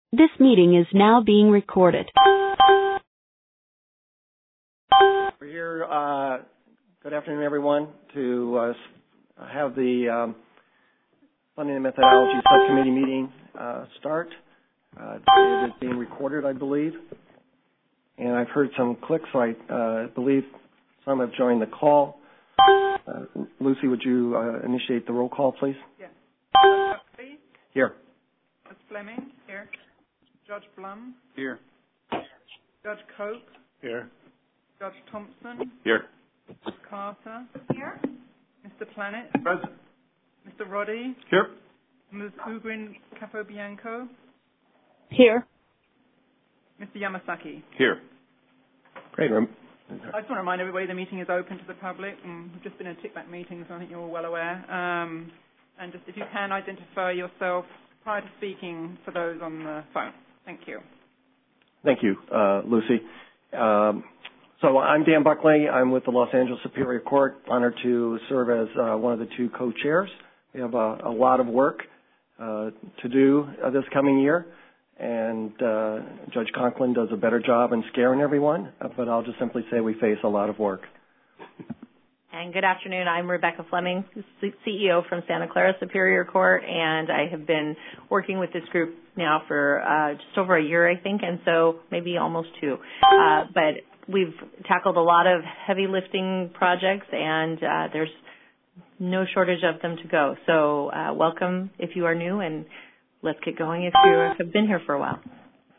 This meeting is now being recorded. We're here, good afternoon everyone, to have the Funding and Methodology Subcommittee meeting start. It is being recorded, I believe, and I've heard some clicks, so I believe some have joined the call. Lucy, would you initiate the roll call, please? Yes. Judge Here. Judge Fleming? Here. Judge Blum? Here. Judge Cope? Here. Judge Thompson? Here. Ms. Carter? Here. Mr. Planet? Present. Mr. Roddy? Here. Ms. Ugrin Capobianco? Here. Mr. Yamasaki? Here. Great. I just want to remind everybody the meeting is open to the public. We've just been in a tick-back meeting, so I think you're all well aware. And just if you can identify yourself prior to speaking for those on the phone. Thank you. Thank you, Lucy. So I'm Dan Buckley. I'm with the Los Angeles Superior Court. Honored to serve as one of the two co-chairs. We have a lot of work to do this coming year, and Judge Conklin does a better job in scaring everyone, but I'll just simply say we face a lot of work. And good afternoon. I'm Rebecca Fleming, CEO from Santa Clara Superior Court, and I have been working with this group now for just over a year, I think, and so maybe almost two. But we've tackled a lot of heavy lifting projects, and there's no shortage of them to go. So welcome if you are new, and let's get going if you have been here for a while.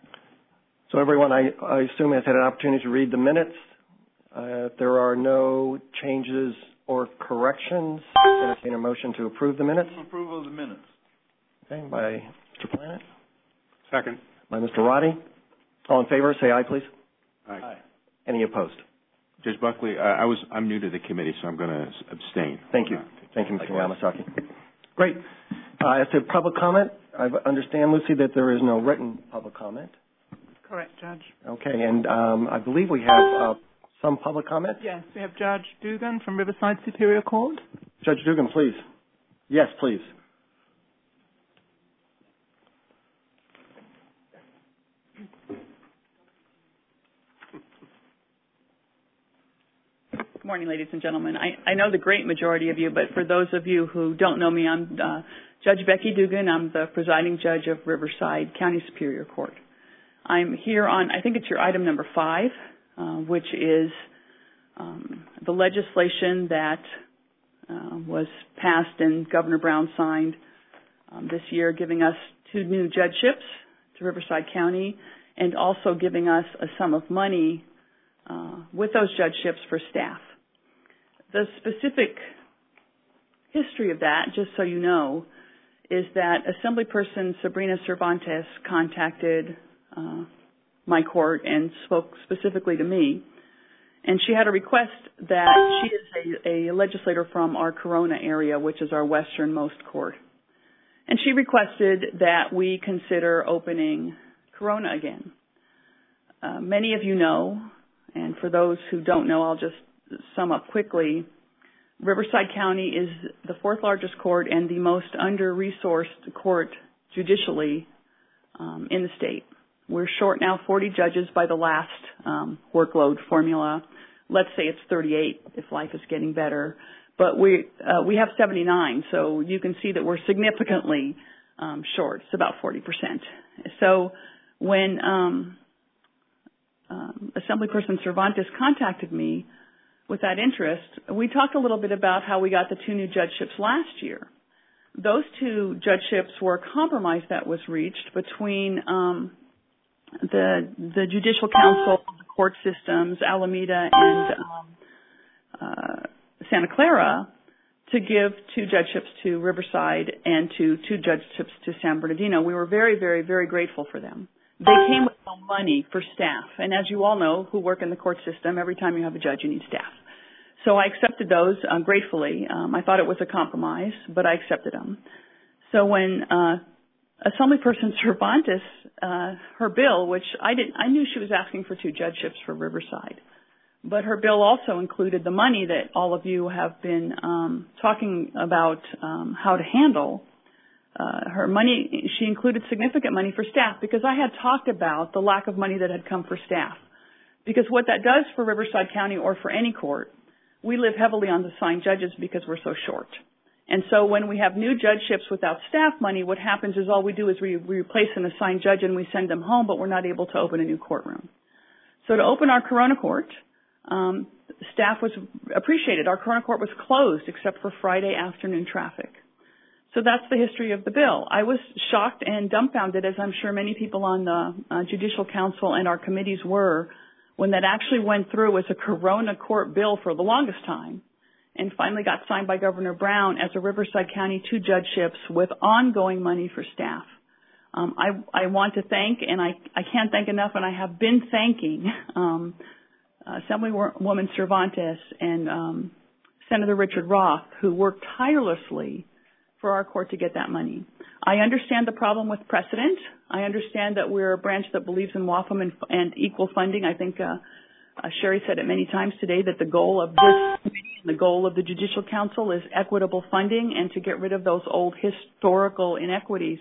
So everyone, I assume, has had an opportunity to read the minutes. If there are no changes or corrections, entertain a motion to approve the minutes. Approval of the minutes. Okay, by Mr. Planet. Second. By Mr. Roddy. All in favor, say aye, please. Aye. Any opposed? Judge Buckley, I'm new to the committee, so I'm going to abstain. Thank you. Thank you, Mr. Yamasaki. Great. As to public comment, I understand, Lucy, that there is no written public comment. Correct, Judge. Okay, and I believe we have some public comment. Yes, we have Judge Dugan from Riverside Superior Court. Judge Dugan, please. Yes, please. Good morning, ladies and gentlemen. I know the great majority of you, but for those of you who don't know me, I'm Judge Becky Dugan. I'm the presiding judge of Riverside County Superior Court. I'm here on, I think it's your item number 5, which is the legislation that was passed and Governor Brown signed this year, giving us 2 new judgeships to Riverside County and also giving us a sum of money with those judgeships for staff. The specific history of that, just so you know, is that Assemblyperson Sabrina Cervantes contacted my court and spoke specifically to me. And she had a request that she is a legislator from our Corona area, which is our westernmost court. And she requested that we consider opening Corona again. Many of you know, and for those who don't know, I'll just sum up quickly. Riverside County is the 4th largest court and the most under-resourced court judicially in the state. We're short now 40 judges by the last workload formula. Let's say it's 38 if life is getting better. But we have 79, so you can see that we're significantly short. It's about 40%. So when Assemblyperson Cervantes contacted me with that interest, we talked a little bit about how we got the 2 new judgeships last year. Those 2 judgeships were a compromise that was reached between the Judicial Council, the court systems, Alameda, and Santa Clara, to give 2 judgeships to Riverside and 2 judgeships to San Bernardino. We were very, very, very grateful for them. They came with no money for staff, and as you all know, who work in the court system, every time you have a judge, you need staff. So I accepted those gratefully. I thought it was a compromise, but I accepted them. So when Assemblyperson Cervantes, her bill, which I knew she was asking for 2 judgeships for Riverside, but her bill also included the money that all of you have been talking about how to handle. her money, she included significant money for staff because I had talked about the lack of money that had come for staff. Because what that does for Riverside County or for any court, we live heavily on the assigned judges because we're so short. And so when we have new judgeships without staff money, what happens is all we do is we replace an assigned judge and we send them home, but we're not able to open a new courtroom. So to open our Corona Court, staff was appreciated. Our Corona Court was closed except for Friday afternoon traffic. So that's the history of the bill. I was shocked and dumbfounded, as I'm sure many people on the Judicial Council and our committees were, when that actually went through as a Corona Court bill for the longest time and finally got signed by Governor Brown as a Riverside County 2 judgeships with ongoing money for staff. I want to thank, and I can't thank enough, and I have been thanking Assemblywoman Cervantes and Senator Richard Roth, who worked tirelessly for our court to get that money. I understand the problem with precedent. I understand that we're a branch that believes in WAFM and equal funding. I think Sherry said it many times today that the goal of this committee and the goal of the Judicial Council is equitable funding and to get rid of those old historical inequities.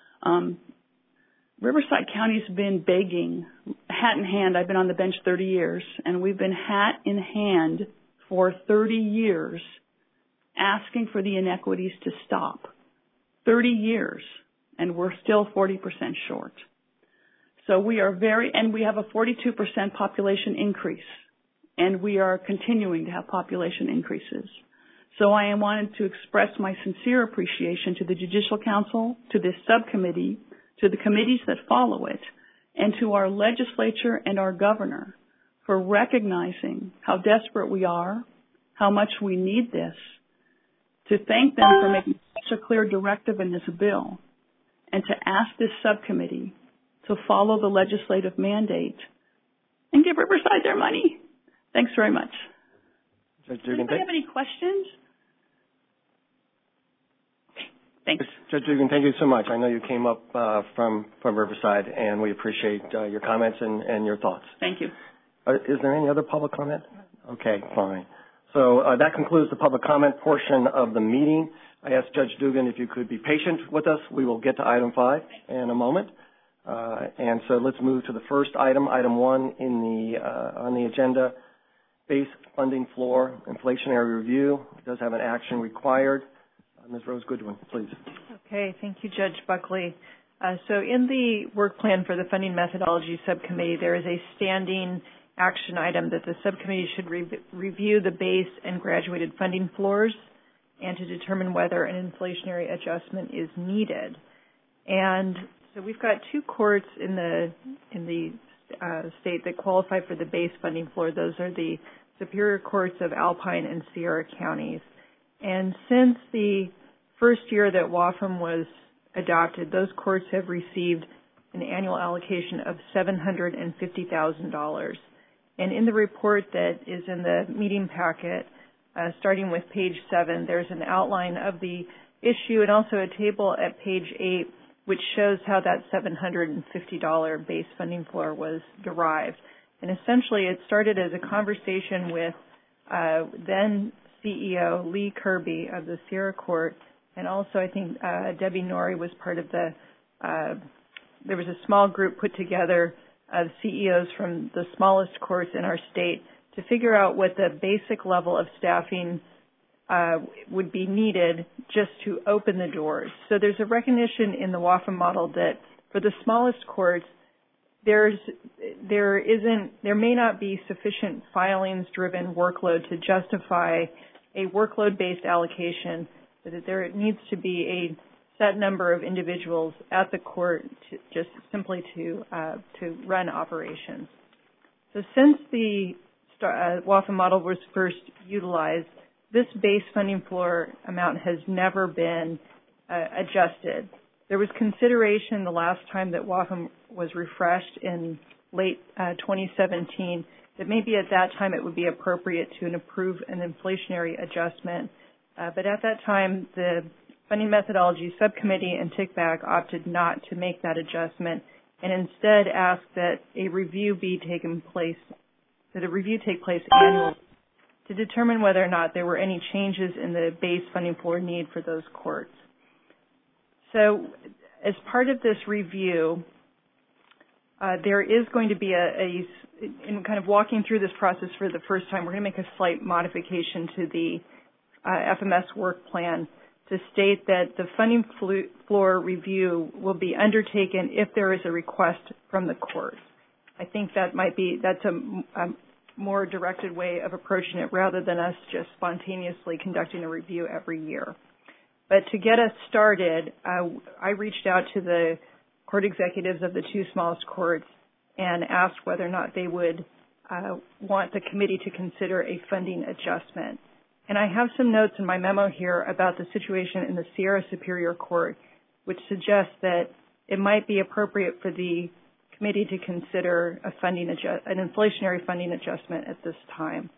Riverside County's been begging, hat in hand. I've been on the bench 30 years, and we've been hat in hand for 30 years asking for the inequities to stop. 30 years, and we're still 40% short. So we are and we have a 42% population increase, and we are continuing to have population increases. So I wanted to express my sincere appreciation to the Judicial Council, to this subcommittee, to the committees that follow it, and to our legislature and our governor for recognizing how desperate we are, how much we need this, to thank them for making such a clear directive in this bill, and to ask this subcommittee to follow the legislative mandate and give Riverside their money. Thanks very much. Judge Dugan, anybody have any questions? Okay, thanks. Judge Dugan, thank you so much. I know you came up from Riverside, and we appreciate your comments and your thoughts. Thank you. Is there any other public comment? Okay, fine. So that concludes the public comment portion of the meeting. I ask Judge Dugan if you could be patient with us. We will get to item 5 in a moment. And so let's move to the first item, item 1 on the agenda, base funding floor inflationary review. It does have an action required. Ms. Rose Goodwin, please. Okay, thank you, Judge Buckley. So in the work plan for the Funding Methodology Subcommittee, there is a standing action item that the subcommittee should review the base and graduated funding floors and to determine whether an inflationary adjustment is needed. And so we've got 2 courts in the state that qualify for the base funding floor. Those are the Superior Courts of Alpine and Sierra counties. And since the first year that WAFM was adopted, those courts have received an annual allocation of $750,000. And in the report that is in the meeting packet, starting with page 7, there's an outline of the issue and also a table at page 8 which shows how that $750 base funding floor was derived. And essentially it started as a conversation with then CEO Lee Kirby of the Sierra Court, and also I think Debbie Norrie was part of there was a small group put together of CEOs from the smallest courts in our state to figure out what the basic level of staffing would be needed just to open the doors. So there's a recognition in the WAFM model that for the smallest courts, there may not be sufficient filings-driven workload to justify a workload-based allocation, that there needs to be a set number of individuals at the court just simply to run operations. So since the WAFM model was first utilized, this base funding floor amount has never been adjusted. There was consideration the last time that WAFM was refreshed in late 2017 that maybe at that time it would be appropriate to approve an inflationary adjustment. But at that time, the Funding Methodology Subcommittee and TICBAC opted not to make that adjustment and instead asked that a review take place annually to determine whether or not there were any changes in the base funding floor need for those courts. So as part of this review, there is going to be in kind of walking through this process for the first time, we're going to make a slight modification to the FMS work plan to state that the funding floor review will be undertaken if there is a request from the court. I think that's a more directed way of approaching it rather than us just spontaneously conducting a review every year. But to get us started, I reached out to the court executives of the two smallest courts and asked whether or not they would want the committee to consider a funding adjustment. And I have some notes in my memo here about the situation in the Sierra Superior Court, which suggests that it might be appropriate for the committee to consider an inflationary funding adjustment at this time.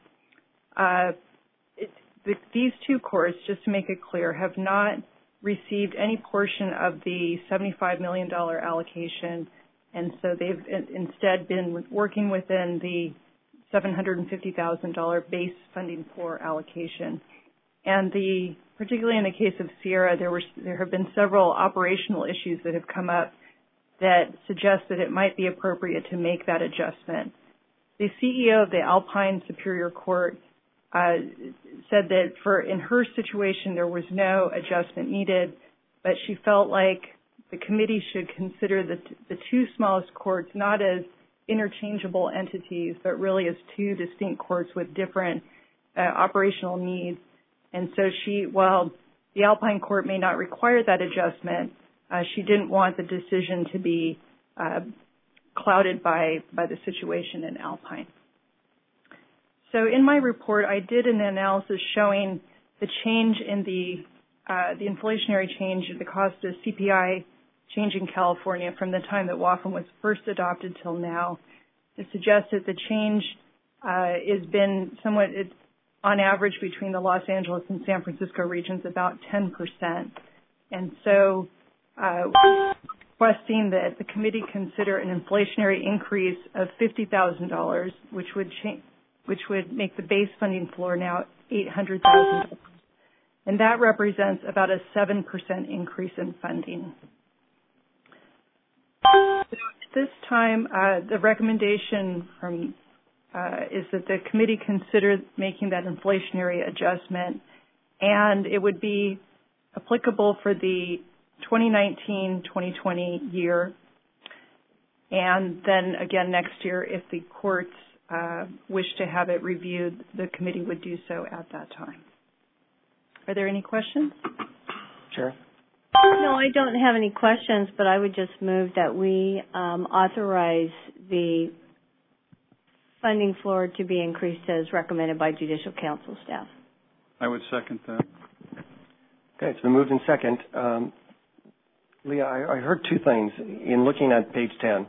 These two courts, just to make it clear, have not received any portion of the $75 million allocation, and so they've instead been working within the $750,000 base funding floor allocation. And particularly in the case of Sierra, there have been several operational issues that have come up that suggest that it might be appropriate to make that adjustment. The CEO of the Alpine Superior Court said that in her situation there was no adjustment needed, but she felt like the committee should consider the two smallest courts not as interchangeable entities, but really as two distinct courts with different operational needs. And so while the Alpine Court may not require that adjustment, she didn't want the decision to be clouded by the situation in Alpine. So in my report, I did an analysis showing the change in the inflationary change in the cost of CPI change in California from the time that WAFM was first adopted till now. It suggests that the change has been somewhat, on average, between the Los Angeles and San Francisco regions, about 10%. And so requesting that the committee consider an inflationary increase of $50,000, which would make the base funding floor now $800,000. And that represents about a 7% increase in funding. At this time, the recommendation is that the committee consider making that inflationary adjustment, and it would be applicable for the 2019-2020 year, and then again next year if the courts wish to have it reviewed, the committee would do so at that time. Are there any questions? Chair? No, I don't have any questions, but I would just move that we authorize the funding floor to be increased as recommended by Judicial Council staff. I would second that. Okay, it's been moved in second. Leah, I heard two things. In looking at page 10,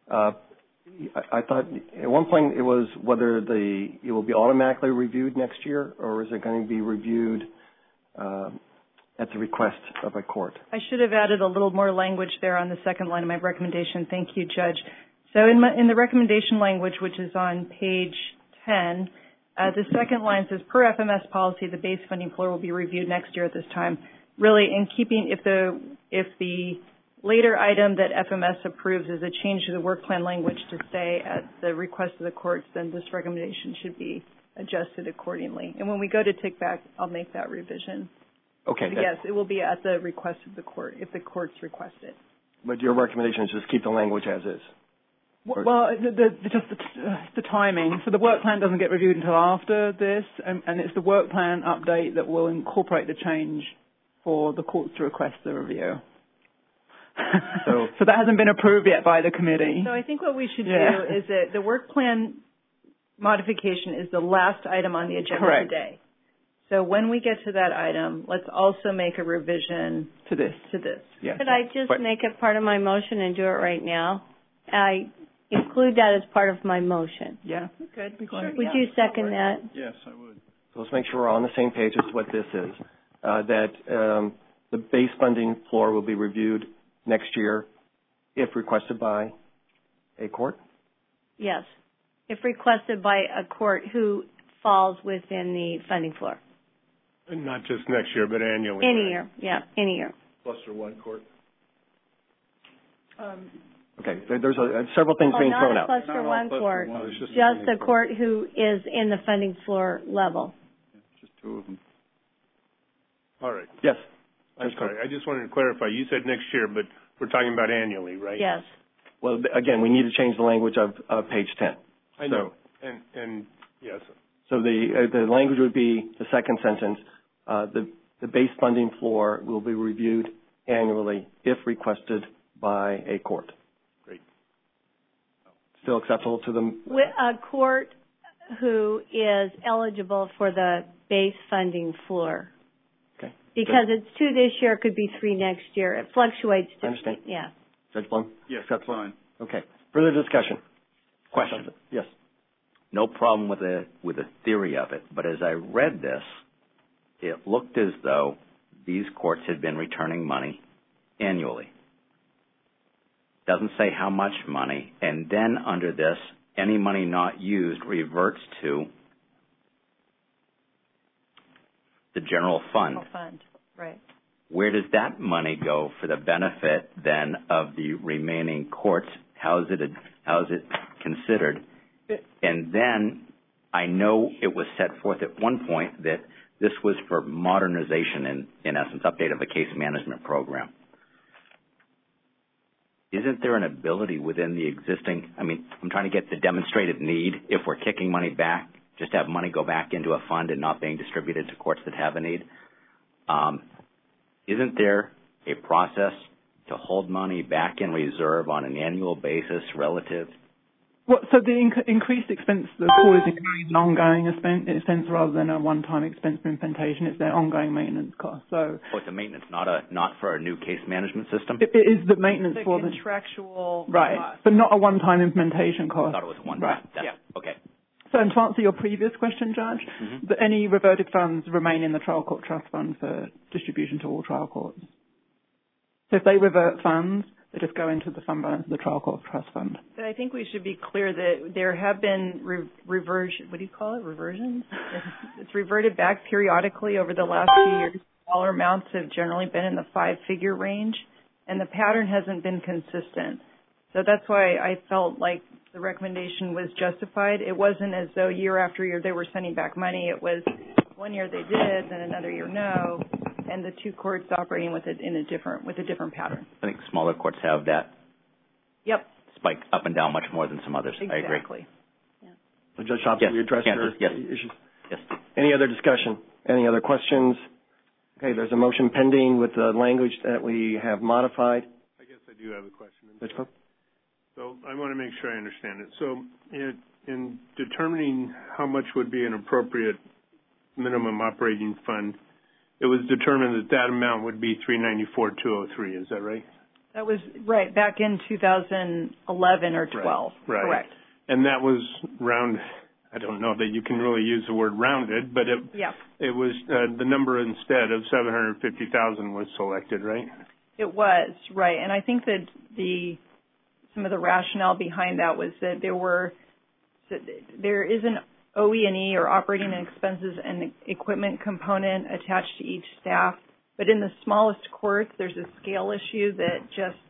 I thought at one point it was whether it will be automatically reviewed next year, or is it going to be reviewed at the request of a court? I should have added a little more language there on the second line of my recommendation. Thank you, Judge. So in the recommendation language, which is on page 10, the second line says, per FMS policy, the base funding floor will be reviewed next year at this time. Really, in keeping, if the later item that FMS approves is a change to the work plan language to say at the request of the courts, then this recommendation should be adjusted accordingly. And when we go to tick back, I'll make that revision. Okay. Yes, it will be at the request of the court, if the courts request it. But your recommendation is just keep the language as is? Well, just the timing. So the work plan doesn't get reviewed until after this, and it's the work plan update that will incorporate the change for the courts to request the review. So that hasn't been approved yet by the committee. So I think what we should do is that the work plan modification is the last item on the agenda today. So when we get to that item, let's also make a revision to this. Yes. Could I just make it part of my motion and do it right now? I include that as part of my motion. Yeah, good. Sure, would you second that? Yes, I would. So let's make sure we're on the same page as what this is, that the base funding floor will be reviewed next year if requested by a court? Yes, if requested by a court who falls within the funding floor. Not just next year, but annually. Any year, yeah, any year. cluster one court? Okay, there's several things being thrown out. Not a cluster one court, just the court who is in the funding floor level. Yeah, just two of them. All right. Yes. I'm sorry. I just wanted to clarify. You said next year, but we're talking about annually, right? Yes. Well, again, we need to change the language of page 10. I know. And yes. So the language would be the second sentence. The base funding floor will be reviewed annually if requested by a court. Great. Still acceptable to them? A court who is eligible for the base funding floor. Okay. Because it's 2 this year, it could be 3 next year. It fluctuates. I understand. Yeah. Judge Blum? Yes, that's fine. Okay. Further discussion? Question. Yes. No problem with the theory of it, but as I read this, it looked as though these courts had been returning money annually. Doesn't say how much money, and then under this, any money not used reverts to the general fund. General fund, right. Where does that money go for the benefit then of the remaining courts? How is it considered? And then I know it was set forth at one point that this was for modernization, in essence, update of a case management program. Isn't there an ability within the existing, I'm trying to get the demonstrated need, if we're kicking money back, just have money go back into a fund and not being distributed to courts that have a need. Isn't there a process to hold money back in reserve on an annual basis relative? Well, so the increased expense the court is incurring is an ongoing expense rather than a one-time expense for implementation. It's their ongoing maintenance cost. So it's a maintenance, not for a new case management system? It is the maintenance for the contractual right, cost. but not a one-time implementation cost. I thought it was one right. time. Yeah. Okay. So, and to answer your previous question, Judge, that any reverted funds remain in the trial court trust fund for distribution to all trial courts. So if they revert funds, they just go into the fund balance of the trial court trust fund. But I think we should be clear that there have been reversion. What do you call it? Reversions? It's reverted back periodically over the last few years. Dollar amounts have generally been in the 5-figure range, and the pattern hasn't been consistent. So that's why I felt like the recommendation was justified. It wasn't as though year after year they were sending back money. It was one year they did, then another year no, and the two courts operating with it with a different pattern. I think smaller courts have that. Yep. Spike up and down much more than some others. Exactly. I agree. Yeah. So Judge Hobson, we addressed your issues. Yes. Any other discussion? Any other questions? Okay, there's a motion pending with the language that we have modified. I guess I do have a question. Judge Pope? So I want to make sure I understand it. So in determining how much would be an appropriate minimum operating fund, it was determined that amount would be $394,203. Is that right? That was right back in 2011 or 12. Right. Correct. And that was round. I don't know that you can really use the word rounded, but it was the number instead of $750,000 was selected, right? It was right, and I think that some of the rationale behind that was that there is an OE&E or operating expenses and equipment component attached to each staff, but in the smallest courts, there's a scale issue that just,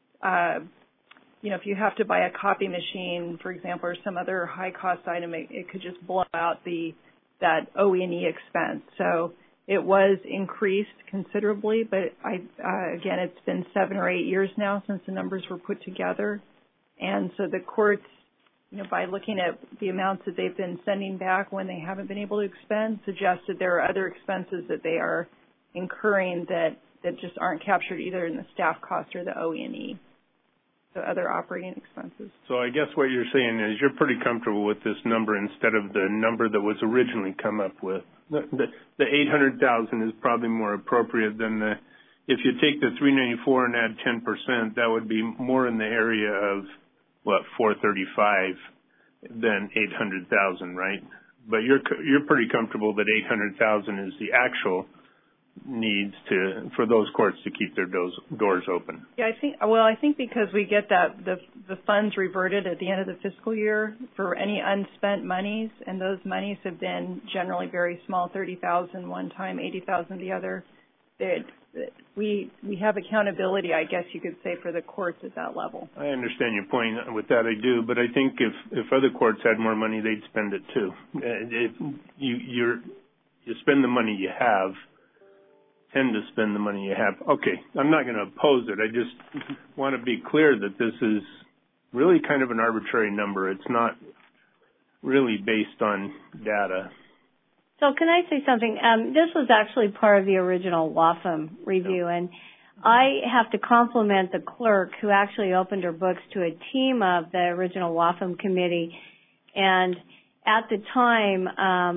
if you have to buy a copy machine, for example, or some other high-cost item, it could just blow out that OE&E expense. So it was increased considerably, but again, it's been 7 or 8 years now since the numbers were put together. And so the courts, by looking at the amounts that they've been sending back when they haven't been able to expend, suggested there are other expenses that they are incurring that just aren't captured either in the staff cost or the OE&E, so other operating expenses. So I guess what you're saying is you're pretty comfortable with this number instead of the number that was originally come up with. The 800,000 is probably more appropriate than if you take the 394 and add 10%, that would be more in the area of 435 than 800,000, right? But you're pretty comfortable that 800,000 is the actual needs for those courts to keep their doors open. Yeah, I think because we get that the funds reverted at the end of the fiscal year for any unspent monies, and those monies have been generally very small, 30,000 one time, 80,000 the other. we have accountability, I guess you could say, for the courts at that level. I understand your point. With that, I do. But I think if other courts had more money, they'd spend it too. If you spend the money you have, tend to spend the money you have. Okay, I'm not going to oppose it. I just want to be clear that this is really kind of an arbitrary number. It's not really based on data. So can I say something? This was actually part of the original WAFM review, and I have to compliment the clerk who actually opened her books to a team of the original WAFM committee. And at the time,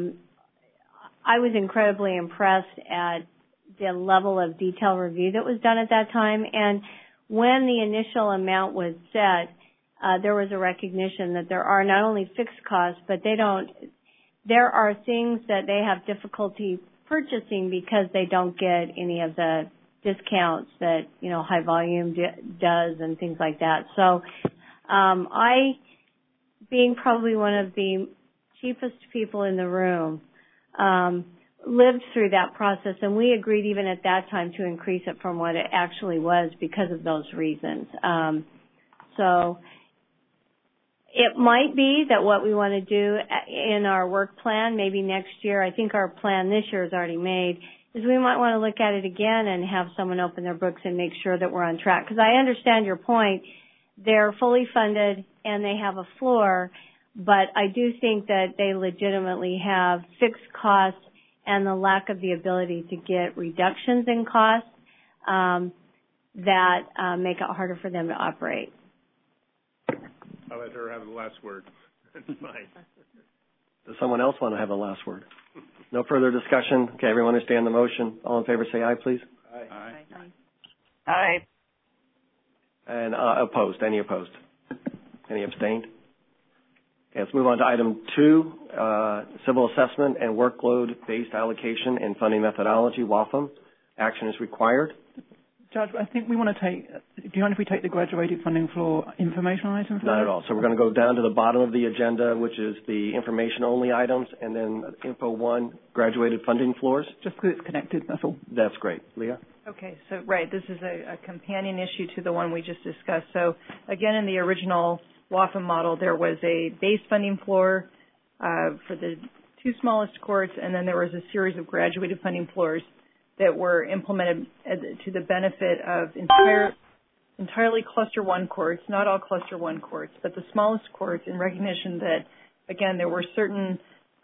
I was incredibly impressed at the level of detail review that was done at that time. And when the initial amount was set, there was a recognition that there are not only fixed costs, but there are things that they have difficulty purchasing because they don't get any of the discounts that, high volume does and things like that. So, I, being probably one of the cheapest people in the room, lived through that process, and we agreed even at that time to increase it from what it actually was because of those reasons. So it might be that what we want to do in our work plan, maybe next year, I think our plan this year is already made, is we might want to look at it again and have someone open their books and make sure that we're on track. Because I understand your point. They're fully funded and they have a floor, but I do think that they legitimately have fixed costs and the lack of the ability to get reductions in costs that make it harder for them to operate. I'll let her have the last word. That's fine. Does someone else want to have the last word? No further discussion. Okay, everyone understand the motion. All in favor say aye, please. Aye. Aye. Aye. And opposed. Any opposed? Any abstained? Okay, let's move on to item 2, civil assessment and workload-based allocation and funding methodology, WAFM. Action is required. Judge, I think we want to take, do you mind if we take the graduated funding floor information items? Not at all. So we're going to go down to the bottom of the agenda, which is the information-only items, and then Info 1, graduated funding floors. Just because it's connected, that's all. That's great. Leah? Okay, so right, this is a companion issue to the one we just discussed. So again, in the original WAFM model, there was a base funding floor for the 2 smallest courts, and then there was a series of graduated funding floors that were implemented to the benefit of entirely Cluster 1 courts, not all Cluster 1 courts, but the smallest courts, in recognition that, again, there were certain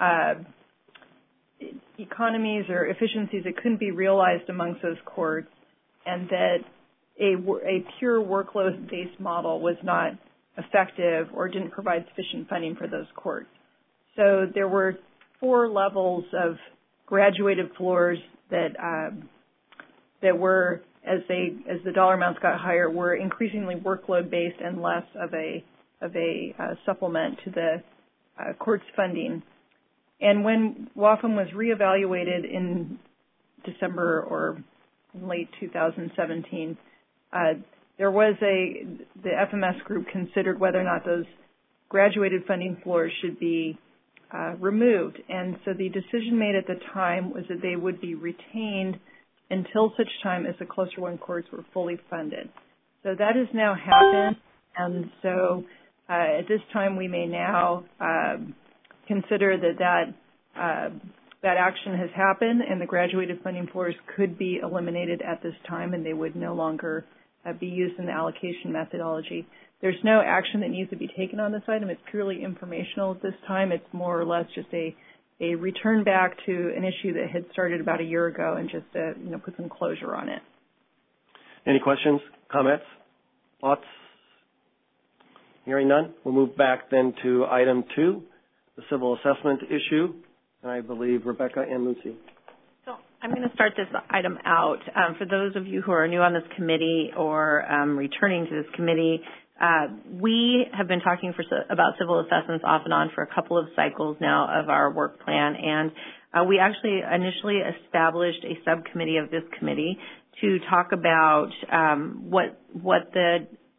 economies or efficiencies that couldn't be realized amongst those courts, and that a pure workload-based model was not effective or didn't provide sufficient funding for those courts. So there were 4 levels of graduated floors that were, as the dollar amounts got higher, were increasingly workload based and less of a supplement to the court's funding. And when WAFM was reevaluated in December or late 2017, there was the FMS group considered whether or not those graduated funding floors should be removed. And so the decision made at the time was that they would be retained until such time as the Cluster 1 courts were fully funded. So that has now happened, and so at this time we may now consider that action has happened, and the graduated funding floors could be eliminated at this time, and they would no longer be used in the allocation methodology. There's no action that needs to be taken on this item. It's purely informational at this time. It's more or less just a return back to an issue that had started about a year ago and just put some closure on it. Any questions, comments, thoughts? Hearing none, we'll move back then to item 2, the civil assessment issue, and I believe Rebecca and Lucy. So I'm going to start this item out. For those of you who are new on this committee or returning to this committee, we have been talking about civil assessments off and on for a couple of cycles now of our work plan, and we actually initially established a subcommittee of this committee to talk about what the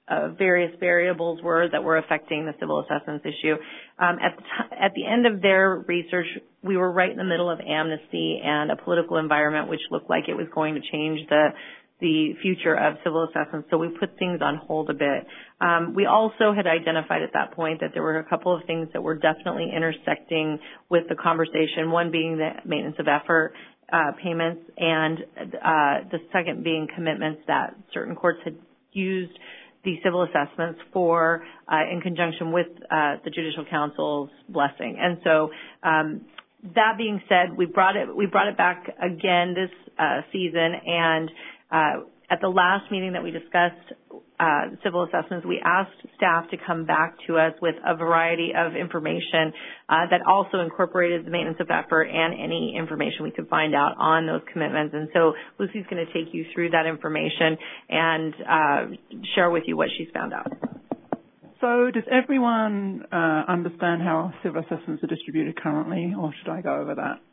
various variables were that were affecting the civil assessments issue. At the end of their research, we were right in the middle of amnesty and a political environment which looked like it was going to change the future of civil assessments, so we put things on hold a bit. We also had identified at that point that there were a couple of things that were definitely intersecting with the conversation, one being the maintenance of effort payments, and the second being commitments that certain courts had used the civil assessments for in conjunction with the Judicial Council's blessing. And so that being said, we brought it back again this season, and at the last meeting that we discussed civil assessments, we asked staff to come back to us with a variety of information that also incorporated the maintenance of effort and any information we could find out on those commitments. And so Lucy's going to take you through that information and share with you what she's found out. So does everyone understand how civil assessments are distributed currently, or should I go over that?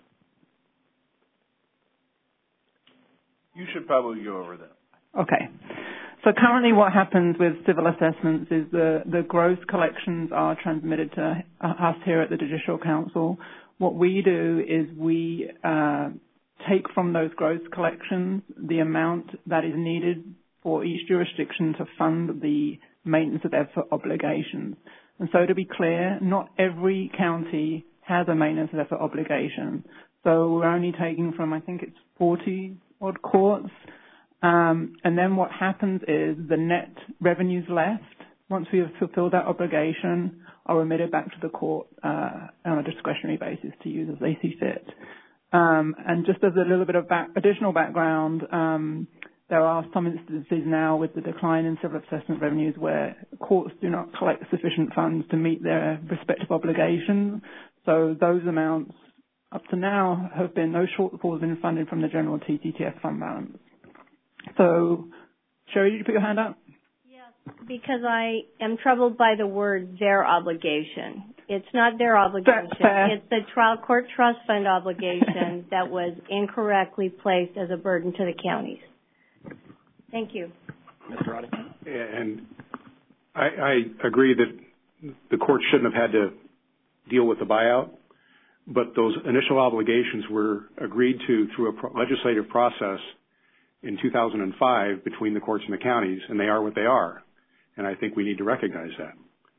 You should probably go over that. Okay. So currently what happens with civil assessments is the gross collections are transmitted to us here at the Judicial Council. What we do is we take from those gross collections the amount that is needed for each jurisdiction to fund the maintenance of effort obligations. And so to be clear, not every county has a maintenance of effort obligation. So we're only taking from, I think it's 40 odd courts. And then what happens is the net revenues left, once we have fulfilled that obligation, are remitted back to the court on a discretionary basis to use as they see fit. And just as a little bit of additional background, there are some instances now with the decline in civil assessment revenues where courts do not collect sufficient funds to meet their respective obligations. So those amounts up to now have been no shortfalls in funding from the general TTTF fund balance. So, Sherry, did you put your hand up? Yes, because I am troubled by the word their obligation. It's not their obligation. It's the trial court trust fund obligation that was incorrectly placed as a burden to the counties. Thank you. Mr. Roddy? And I agree that the court shouldn't have had to deal with the buyout, but those initial obligations were agreed to through a legislative process in 2005 between the courts and the counties, and they are what they are. And I think we need to recognize that.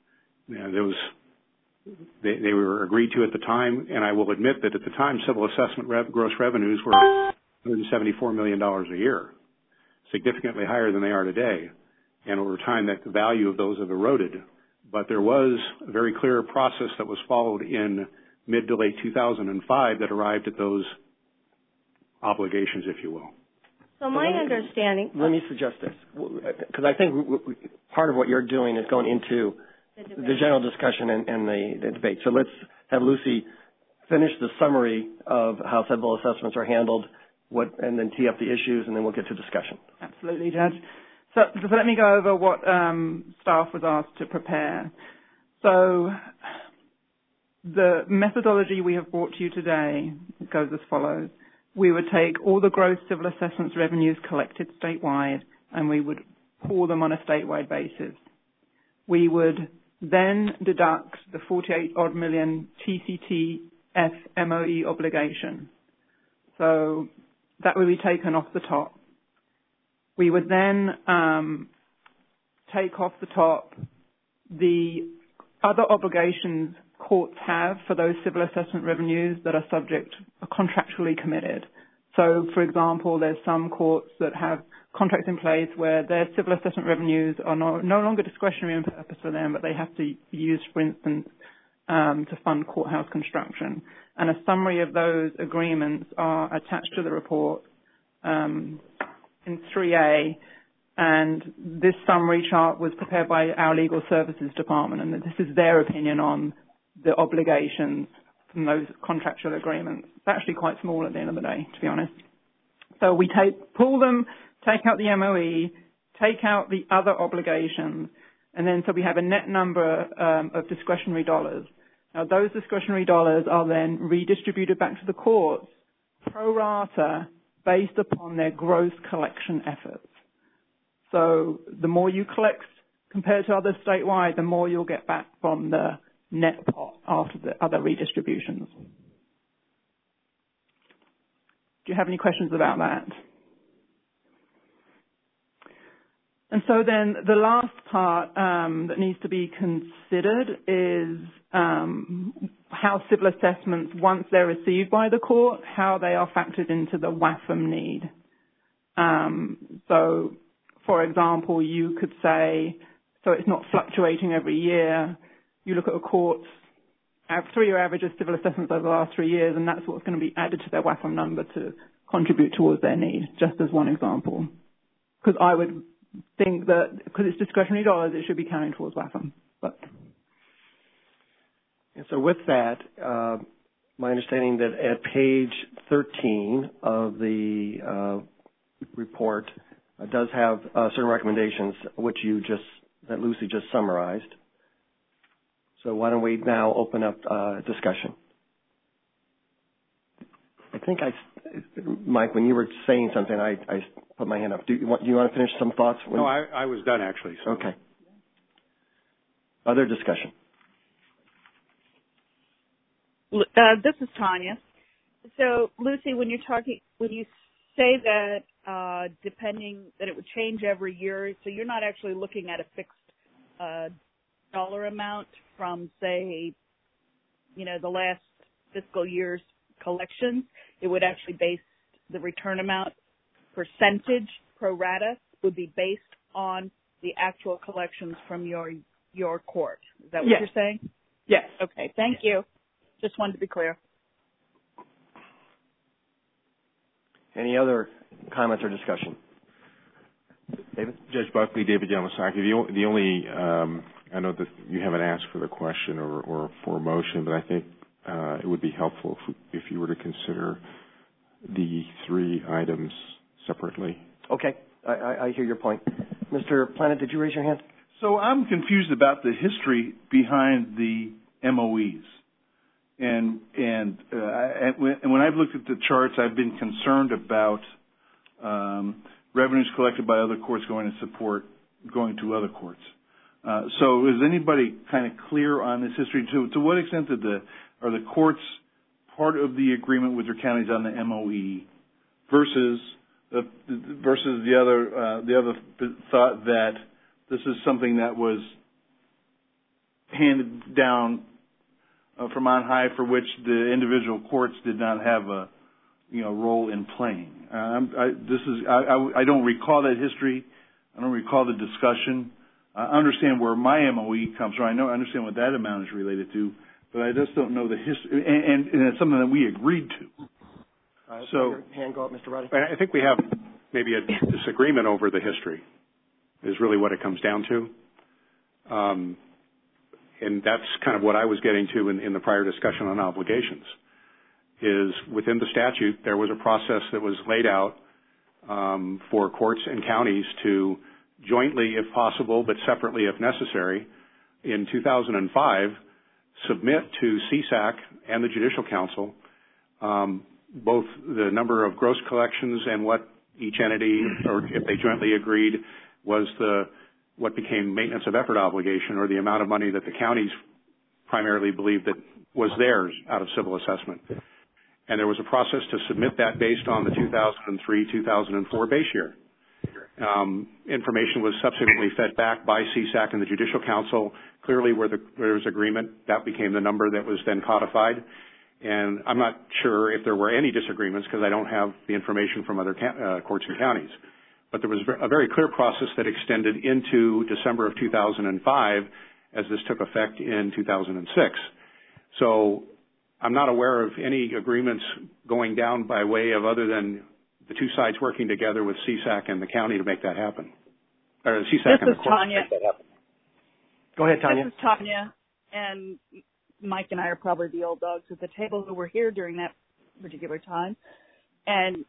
They were agreed to at the time, and I will admit that at the time, civil assessment gross revenues were $174 million a year, significantly higher than they are today. And over time, the value of those have eroded. But there was a very clear process that was followed in mid to late 2005 that arrived at those obligations, if you will. So my understanding... Let me suggest this, because I think part of what you're doing is going into the general discussion and the debate. So let's have Lucy finish the summary of how civil assessments are handled, and then tee up the issues, and then we'll get to discussion. Absolutely, Judge. So let me go over what staff was asked to prepare. So the methodology we have brought to you today goes as follows. We would take all the gross civil assessments revenues collected statewide, and we would pool them on a statewide basis. We would then deduct the 48-odd million TCTF MOE obligation. So that would be taken off the top. We would then take off the top the other obligations courts have for those civil assessment revenues that are contractually committed. So, for example, there's some courts that have contracts in place where their civil assessment revenues are no longer discretionary in purpose for them, but they have to be used, for instance, to fund courthouse construction. And a summary of those agreements are attached to the report in 3A. And this summary chart was prepared by our legal services department, and this is their opinion on the obligations from those contractual agreements. It's actually quite small at the end of the day, to be honest. So we pull them, take out the MOE, take out the other obligations, and then so we have a net number of discretionary dollars. Now those discretionary dollars are then redistributed back to the courts pro rata based upon their gross collection efforts. So the more you collect compared to others statewide, the more you'll get back from the net pot after the other redistributions. Do you have any questions about that? And so then the last part that needs to be considered is how civil assessments, once they're received by the court, how they are factored into the WAFM need. So, for example, you could say, so it's not fluctuating every year. You look at a court's 3-year average of civil assessments over the last 3 years, and that's what's going to be added to their WAFM number to contribute towards their need, just as one example. Because I would think that because it's discretionary dollars, it should be counting towards WAFM. But and so with that, my understanding that at page 13 of the report does have certain recommendations, which that Lucy just summarized. So why don't we now open up discussion? I think Mike, when you were saying something, I put my hand up. Do you want to finish some thoughts? No, I was done actually. So. Okay. Other discussion. This is Tanya. So, Lucy, when you say that depending that it would change every year, so you're not actually looking at a fixed dollar amount from, say, the last fiscal year's collections. It would actually base the return amount percentage pro rata would be based on the actual collections from your court. Is that what yes. you're saying? Yes. Okay. Thank you. Just wanted to be clear. Any other comments or discussion? David? Judge Buckley, David Yamasaki. The only, I know that you haven't asked for the question or for a motion, but I think it would be helpful if you were to consider the 3 items separately. Okay. I hear your point. Mr. Planet, did you raise your hand? So I'm confused about the history behind the MOEs. And when I've looked at the charts, I've been concerned about revenues collected by other courts going to other courts. So is anybody kind of clear on this history? To what extent are the courts part of the agreement with their counties on the MOE versus the other thought that this is something that was handed down from on high, for which the individual courts did not have a role in playing. I don't recall that history. I don't recall the discussion. I understand where my MOE comes from. I understand what that amount is related to, but I just don't know the history. And it's something that we agreed to. So, your hand go up, Mr. Roddy. I think we have maybe a disagreement over the history. Is really what it comes down to. And that's kind of what I was getting to in the prior discussion on obligations, is within the statute there was a process that was laid out for courts and counties to jointly, if possible, but separately if necessary, in 2005, submit to CSAC and the Judicial Council both the number of gross collections and what each entity, or if they jointly agreed, was what became maintenance of effort obligation, or the amount of money that the counties primarily believed that was theirs out of civil assessment. And there was a process to submit that based on the 2003-2004 base year. Information was subsequently fed back by CSAC and the Judicial Council. Clearly, where there was agreement, that became the number that was then codified. And I'm not sure if there were any disagreements because I don't have the information from other courts and counties. But there was a very clear process that extended into December of 2005 as this took effect in 2006. So I'm not aware of any agreements going down by way of other than the two sides working together with CSAC and the county to make that happen. Or CSAC and the court to make that happen. Go ahead, Tanya. This is Tanya, and Mike and I are probably the old dogs at the table who were here during that particular time. And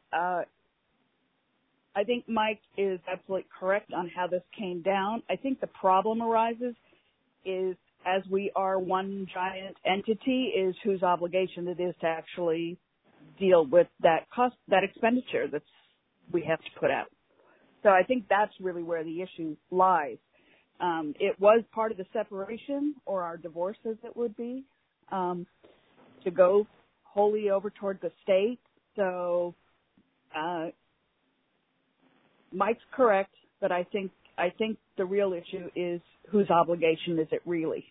I think Mike is absolutely correct on how this came down. I think the problem arises is, as we are one giant entity, is whose obligation it is to actually deal with that cost, that expenditure we have to put out. So I think that's really where the issue lies. it was part of the separation, or our divorce as it would be, to go wholly over toward the state. So Mike's correct, but I think the real issue is whose obligation is it really?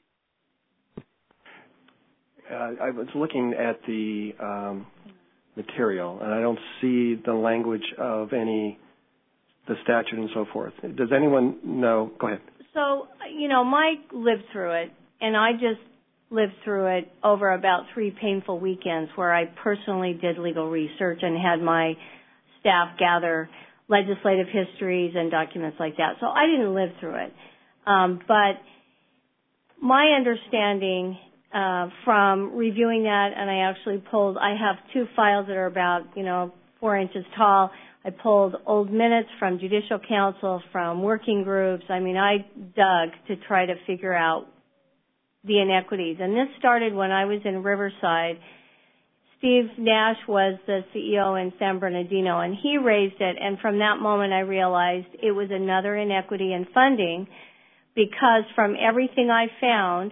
I was looking at the material, and I don't see the language of the statute and so forth. Does anyone know? Go ahead. So, Mike lived through it, and I just lived through it over about 3 painful weekends where I personally did legal research and had my staff gather legislative histories and documents like that. So I didn't live through it. But my understanding from reviewing that, and I have 2 files that are about, 4 inches tall. I pulled old minutes from Judicial Council, from working groups. I dug to try to figure out the inequities. And this started when I was in Riverside. Steve Nash was the CEO in San Bernardino, and he raised it. And from that moment, I realized it was another inequity in funding, because from everything I found,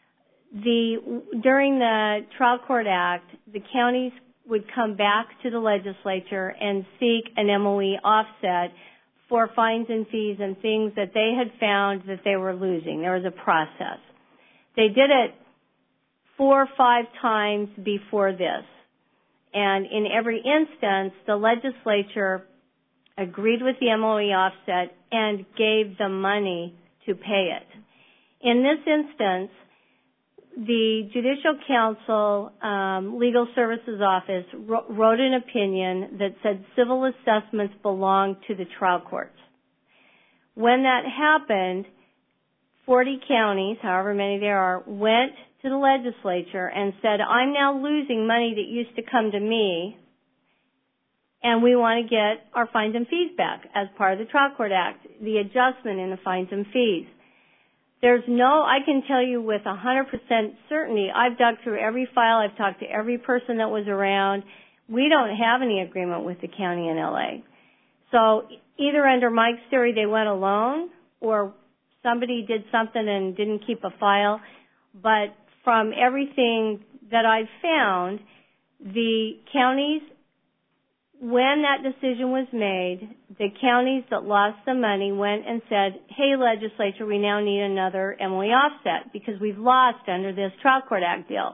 during the Trial Court Act, the counties would come back to the legislature and seek an MOE offset for fines and fees and things that they had found that they were losing. There was a process. They did it 4 or 5 times before this. And in every instance, the legislature agreed with the MOE offset and gave the money to pay it. In this instance, the Judicial Council Legal Services Office wrote an opinion that said civil assessments belong to the trial courts. When that happened, 40 counties, however many there are, went to the legislature and said, I'm now losing money that used to come to me, and we want to get our fines and fees back as part of the Trial Court Act, the adjustment in the fines and fees. I can tell you with 100% certainty, I've dug through every file, I've talked to every person that was around. We don't have any agreement with the county in LA. So either under Mike's theory they went alone, or somebody did something and didn't keep a file. But from everything that I've found, the counties, when that decision was made, the counties that lost the money went and said, hey, legislature, we now need another MOE offset because we've lost under this Trial Court Act deal.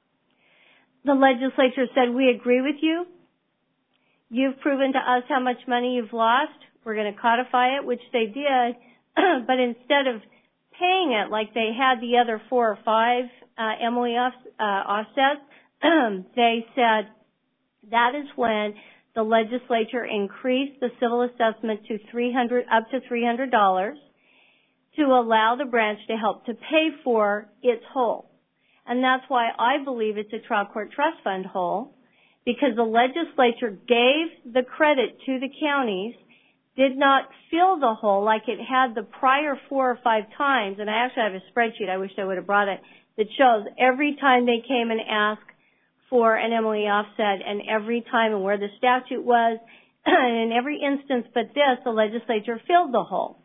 The legislature said, we agree with you. You've proven to us how much money you've lost. We're going to codify it, which they did. But instead of paying it like they had the other 4 or 5 MOE offsets, they said that is when the legislature increased the civil assessment to up to $300 to allow the branch to help to pay for its whole. And that's why I believe it's a trial court trust fund whole, because the legislature gave the credit to the counties, did not fill the hole like it had the prior 4 or 5 times. And I actually have a spreadsheet, I wish I would have brought it, that shows every time they came and asked for an MOE offset, and every time and where the statute was, and in every instance but this, the legislature filled the hole.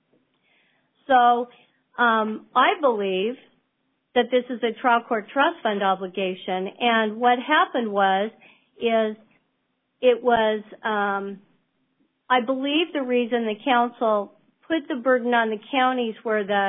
So I believe that this is a trial court trust fund obligation, and what happened I believe the reason the council put the burden on the counties where the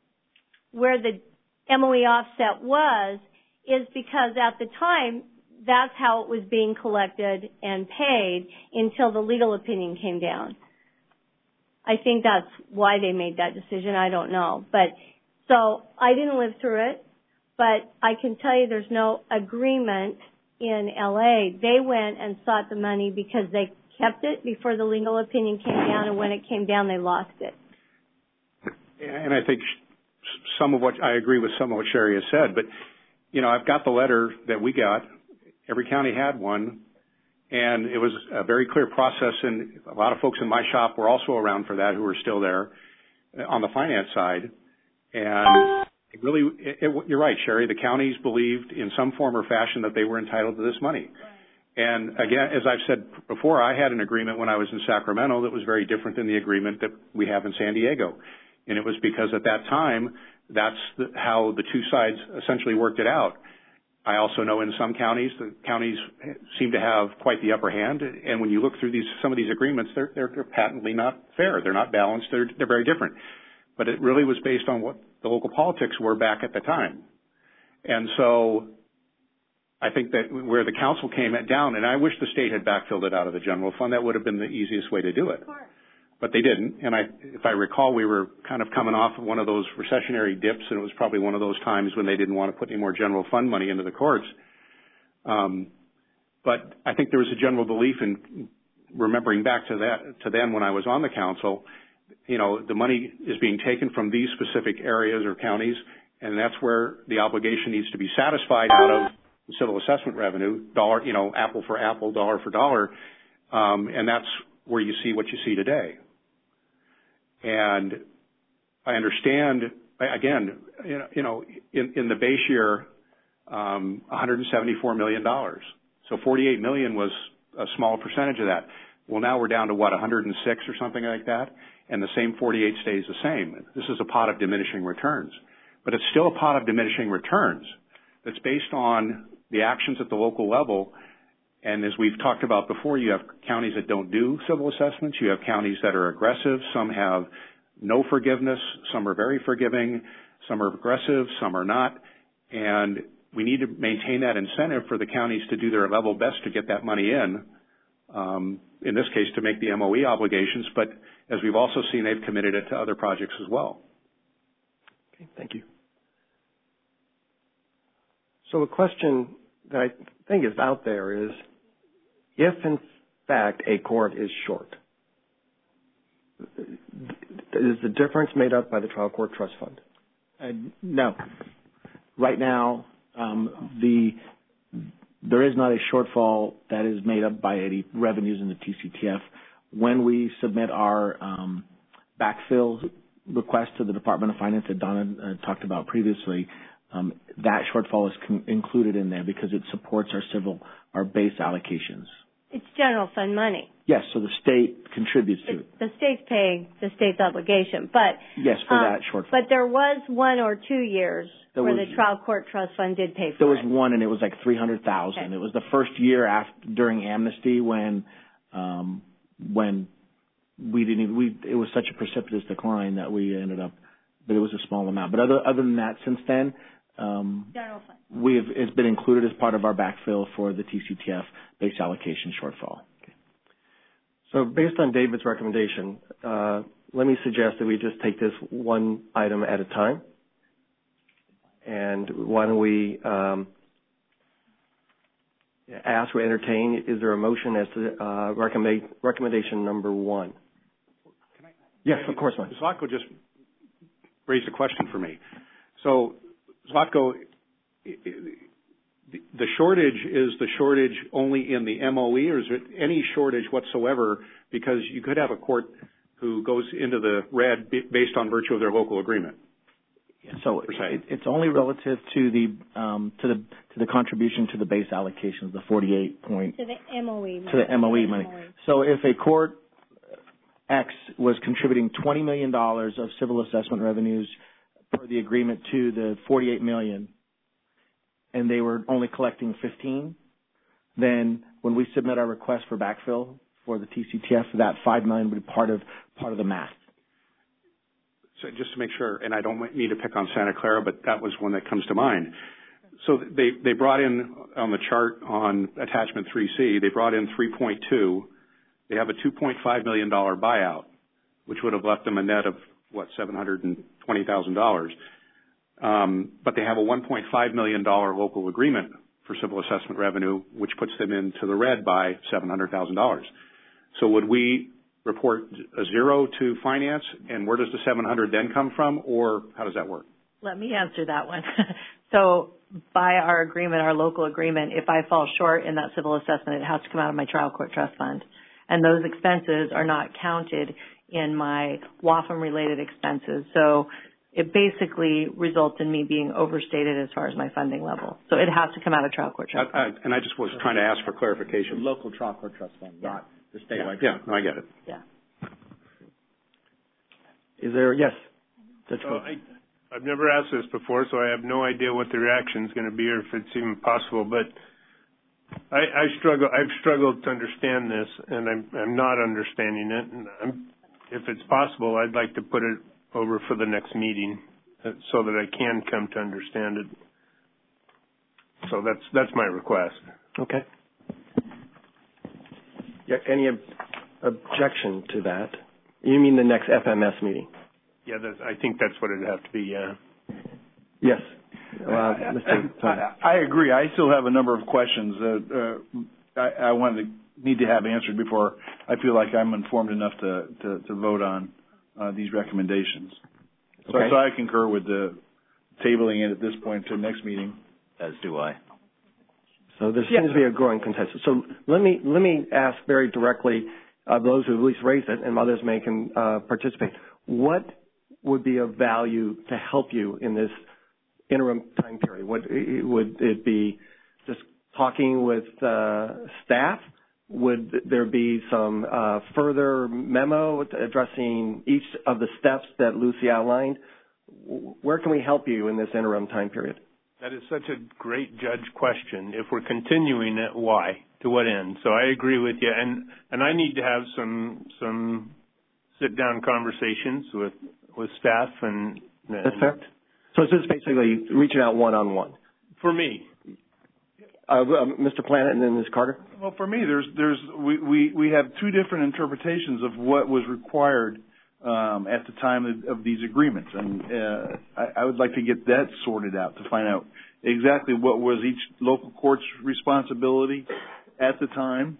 MOE offset was is because at the time, that's how it was being collected and paid until the legal opinion came down. I think that's why they made that decision. I don't know. So I didn't live through it, but I can tell you there's no agreement in LA. They went and sought the money because they kept it before the legal opinion came down, and when it came down, they lost it. And I think I agree with some of what Sherry has said, but I've got the letter that we got. Every county had one, and it was a very clear process, and a lot of folks in my shop were also around for that who are still there on the finance side. And you're right, Sherry, the counties believed in some form or fashion that they were entitled to this money. And again, as I've said before, I had an agreement when I was in Sacramento that was very different than the agreement that we have in San Diego. And it was because at that time, that's how the two sides essentially worked it out. I also know in some counties, the counties seem to have quite the upper hand. And when you look through some of these agreements, they're patently not fair. They're not balanced. They're very different. But it really was based on what the local politics were back at the time. And so I think that where the council came down, and I wish the state had backfilled it out of the general fund, that would have been the easiest way to do it. But they didn't. And if I recall, we were kind of coming off of one of those recessionary dips, and it was probably one of those times when they didn't want to put any more general fund money into the courts. But I think there was a general belief in remembering back to then when I was on the council, the money is being taken from these specific areas or counties, and that's where the obligation needs to be satisfied out of the civil assessment revenue, apple for apple, dollar for dollar, and that's where you see what you see today. And I understand, again, in the base year, $174 million. So $48 million was a small percentage of that. Well, now we're down to 106 or something like that, and the same 48 stays the same. This is a pot of diminishing returns. But it's still a pot of diminishing returns that's based on the actions at the local level. And as we've talked about before, you have counties that don't do civil assessments. You have counties that are aggressive. Some have no forgiveness. Some are very forgiving. Some are aggressive. Some are not. And we need to maintain that incentive for the counties to do their level best to get that money in this case, to make the MOE obligations. But as we've also seen, they've committed it to other projects as well. Okay, thank you. So a question that I think is out there is, if in fact a court is short, is the difference made up by the trial court trust fund? No. Right now, there is not a shortfall that is made up by any revenues in the TCTF. When we submit our backfill request to the Department of Finance that Donna talked about previously, that shortfall is included in there because it supports our base allocations. It's general fund money. Yes, so the state contributes to it. The state's paying the state's obligation, but yes, for that shortfall. But there was 1 or 2 years where the trial court trust fund did pay for it. There was one, and it was like $300,000. Okay. It was the first year during amnesty when we didn't. It was such a precipitous decline that we ended up, but it was a small amount. But other than that, since then, general fund. It's been included as part of our backfill for the TCTF base allocation shortfall. Okay. So based on David's recommendation, let me suggest that we just take this one item at a time. And why don't we ask or entertain, is there a motion as to recommendation number 1? Can I? Yes, of course, Mike. Zlatko just raised a question for me. So, Zlatko, the shortage is the shortage only in the MOE, or is there any shortage whatsoever? Because you could have a court who goes into the red based on virtue of their local agreement. So it's only relative to the contribution to the base allocations, the 48 point to the MOE money. To the MOE money. So if a court X was contributing $20 million of civil assessment revenues per the agreement to the 48 million, and they were only collecting 15, then when we submit our request for backfill for the TCTF, that $5 million would be part of the math. So just to make sure, and I don't mean to pick on Santa Clara, but that was one that comes to mind. So they brought in on the chart on attachment 3C, they brought in 3.2. They have a $2.5 million buyout, which would have left them a net of, $720,000. But they have a $1.5 million local agreement for civil assessment revenue, which puts them into the red by $700,000. So would we report a 0 to finance, and where does the 700 then come from, or how does that work? Let me answer that one. So by our agreement, our local agreement, if I fall short in that civil assessment, it has to come out of my trial court trust fund. And those expenses are not counted in my WAFM-related expenses. So it basically results in me being overstated as far as my funding level. So it has to come out of trial court trust fund. And I just was trying to ask for clarification. Local trial court trust fund, not the statewide. Yeah, no, I get it. Yeah. Is there, yes? I've never asked this before, so I have no idea what the reaction is going to be or if it's even possible. But I've struggled to understand this, and I'm not understanding it. And if it's possible, I'd like to put it over for the next meeting so that I can come to understand it. So that's my request. Okay. Yeah, any objection to that? You mean the next FMS meeting? Yeah, I think that's what it'd have to be, yeah. Yes. I agree. I still have a number of questions that I need to have answered before I feel like I'm informed enough to vote on these recommendations. Okay. So I concur with the tabling it at this point to the next meeting. As do I. So there seems to be a growing consensus. So let me ask very directly of those who at least raised it, and others may can participate. What would be of value to help you in this interim time period? Would it be just talking with staff? Would there be some further memo addressing each of the steps that Lucy outlined? Where can we help you in this interim time period? That is such a great judge question. If we're continuing it, why? To what end? So I agree with you, and I need to have some sit-down conversations with staff and that's fair. So it's just basically reaching out one-on-one. For me. Mr. Planet and then Ms. Carter? Well, for me, we have two different interpretations of what was required at the time of these agreements, and I would like to get that sorted out to find out exactly what was each local court's responsibility at the time,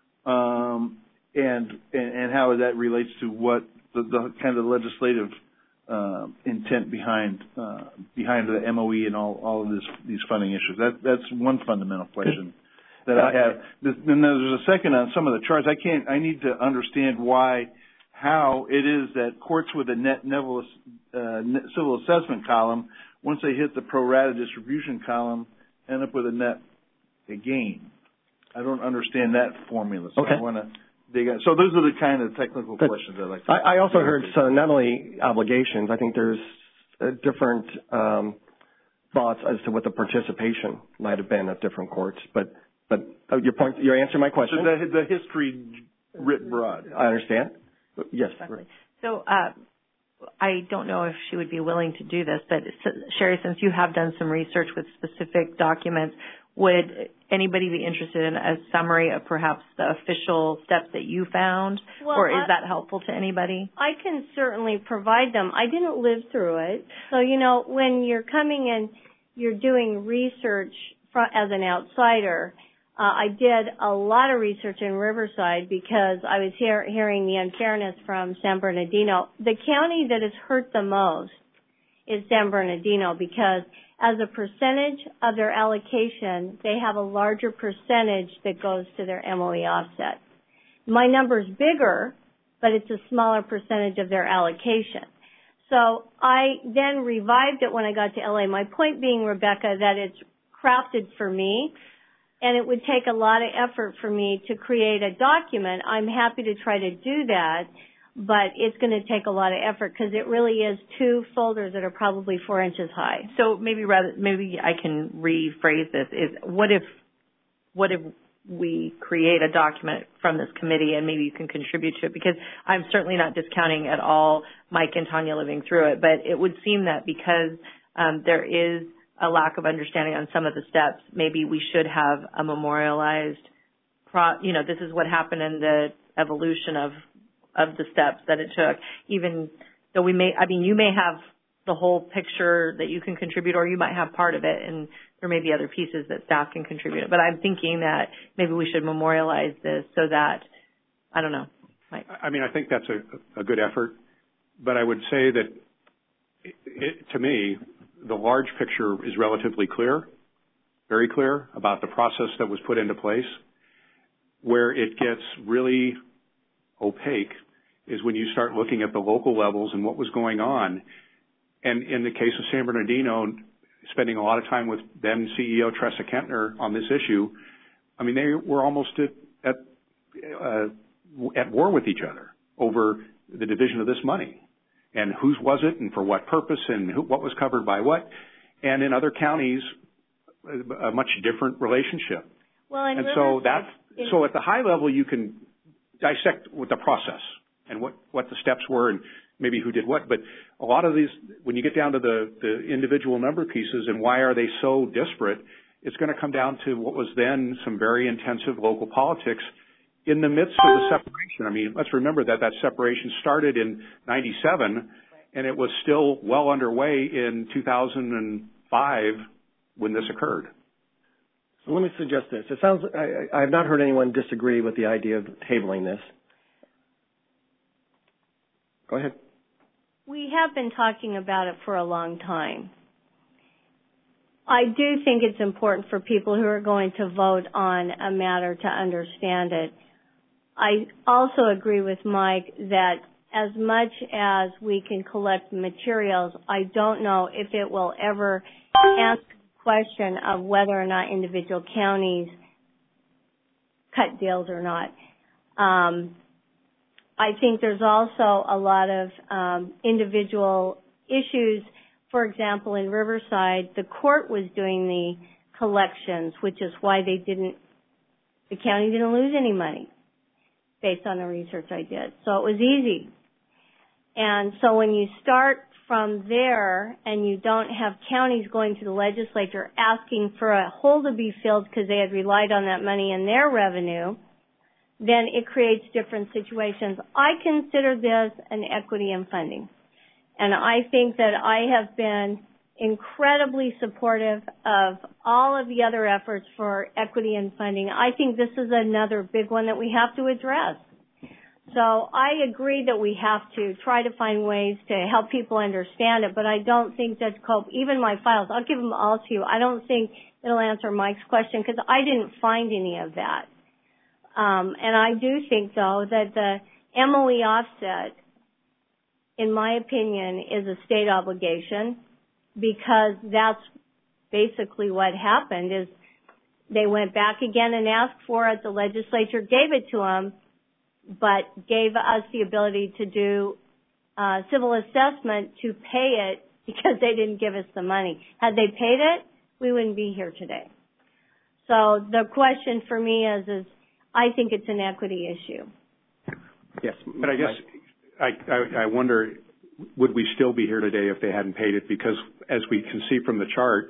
and how that relates to what the kind of legislative intent behind the MOE and all of these funding issues. That's one fundamental question that I have. Then there's a second on some of the charts. I need to understand how it is that courts with a net civil assessment column, once they hit the pro rata distribution column, end up with a gain. I don't understand that formula, so I want to dig in. So those are the kind of technical questions I'd like to I also heard not only obligations, I think there's different thoughts as to what the participation might have been at different courts. But your point, you're answering my question. So the history writ broad. I understand. Yes. Exactly. So I don't know if she would be willing to do this, but Sherry, since you have done some research with specific documents, would anybody be interested in a summary of perhaps the official steps that you found, or is that helpful to anybody? I can certainly provide them. I didn't live through it. So, when you're coming in, you're doing research as an outsider. I did a lot of research in Riverside because I was hearing the unfairness from San Bernardino. The county that is hurt the most is San Bernardino because as a percentage of their allocation, they have a larger percentage that goes to their MOE offset. My number's bigger, but it's a smaller percentage of their allocation. So I then revived it when I got to LA. My point being, Rebecca, that it's crafted for me, and it would take a lot of effort for me to create a document. I'm happy to try to do that, but it's going to take a lot of effort because it really is two folders that are probably 4 inches high. So maybe I can rephrase this: what if we create a document from this committee and maybe you can contribute to it? Because I'm certainly not discounting at all Mike and Tanya living through it, but it would seem that because there is a lack of understanding on some of the steps, maybe we should have a memorialized, this is what happened in the evolution of the steps that it took, even though you may have the whole picture that you can contribute, or you might have part of it, and there may be other pieces that staff can contribute. But I'm thinking that maybe we should memorialize this so that, I don't know. Mike. I think that's a good effort, but I would say that to me, the large picture is relatively clear, very clear about the process that was put into place. Where it gets really opaque is when you start looking at the local levels and what was going on. And in the case of San Bernardino, spending a lot of time with then CEO Tressa Kentner on this issue, they were almost at war with each other over the division of this money. and whose was it and for what purpose and what was covered by what. And in other counties, a much different relationship. Well, and so so at the high level, you can dissect with the process and what the steps were and maybe who did what. But a lot of these, when you get down to the individual number pieces and why are they so disparate, it's going to come down to what was then some very intensive local politics in the midst of the separation. I mean, let's remember that separation started in 97, and it was still well underway in 2005 when this occurred. So let me suggest this. It sounds I have not heard anyone disagree with the idea of tabling this. Go ahead. We have been talking about it for a long time. I do think it's important for people who are going to vote on a matter to understand it. I also agree with Mike that as much as we can collect materials, I don't know if it will ever answer the question of whether or not individual counties cut deals or not. I think there's also a lot of individual issues. For example, in Riverside, the court was doing the collections, which is why the county didn't lose any money based on the research I did. So it was easy. And so when you start from there and you don't have counties going to the legislature asking for a hole to be filled because they had relied on that money in their revenue, then it creates different situations. I consider this an equity in funding. And I think that I have been incredibly supportive of all of the other efforts for equity in funding. I think this is another big one that we have to address. So I agree that we have to try to find ways to help people understand it, but I don't think Judge Cope, even my files, I'll give them all to you. I don't think it'll answer Mike's question because I didn't find any of that. And I do think, though, that the MOE offset, in my opinion, is a state obligation because that's basically what happened is they went back again and asked for it. The legislature gave it to them, but gave us the ability to do civil assessment to pay it because they didn't give us the money. Had they paid it, we wouldn't be here today. So the question for me is I think it's an equity issue. Yes, but I guess I wonder, would we still be here today if they hadn't paid it? Because as we can see from the chart,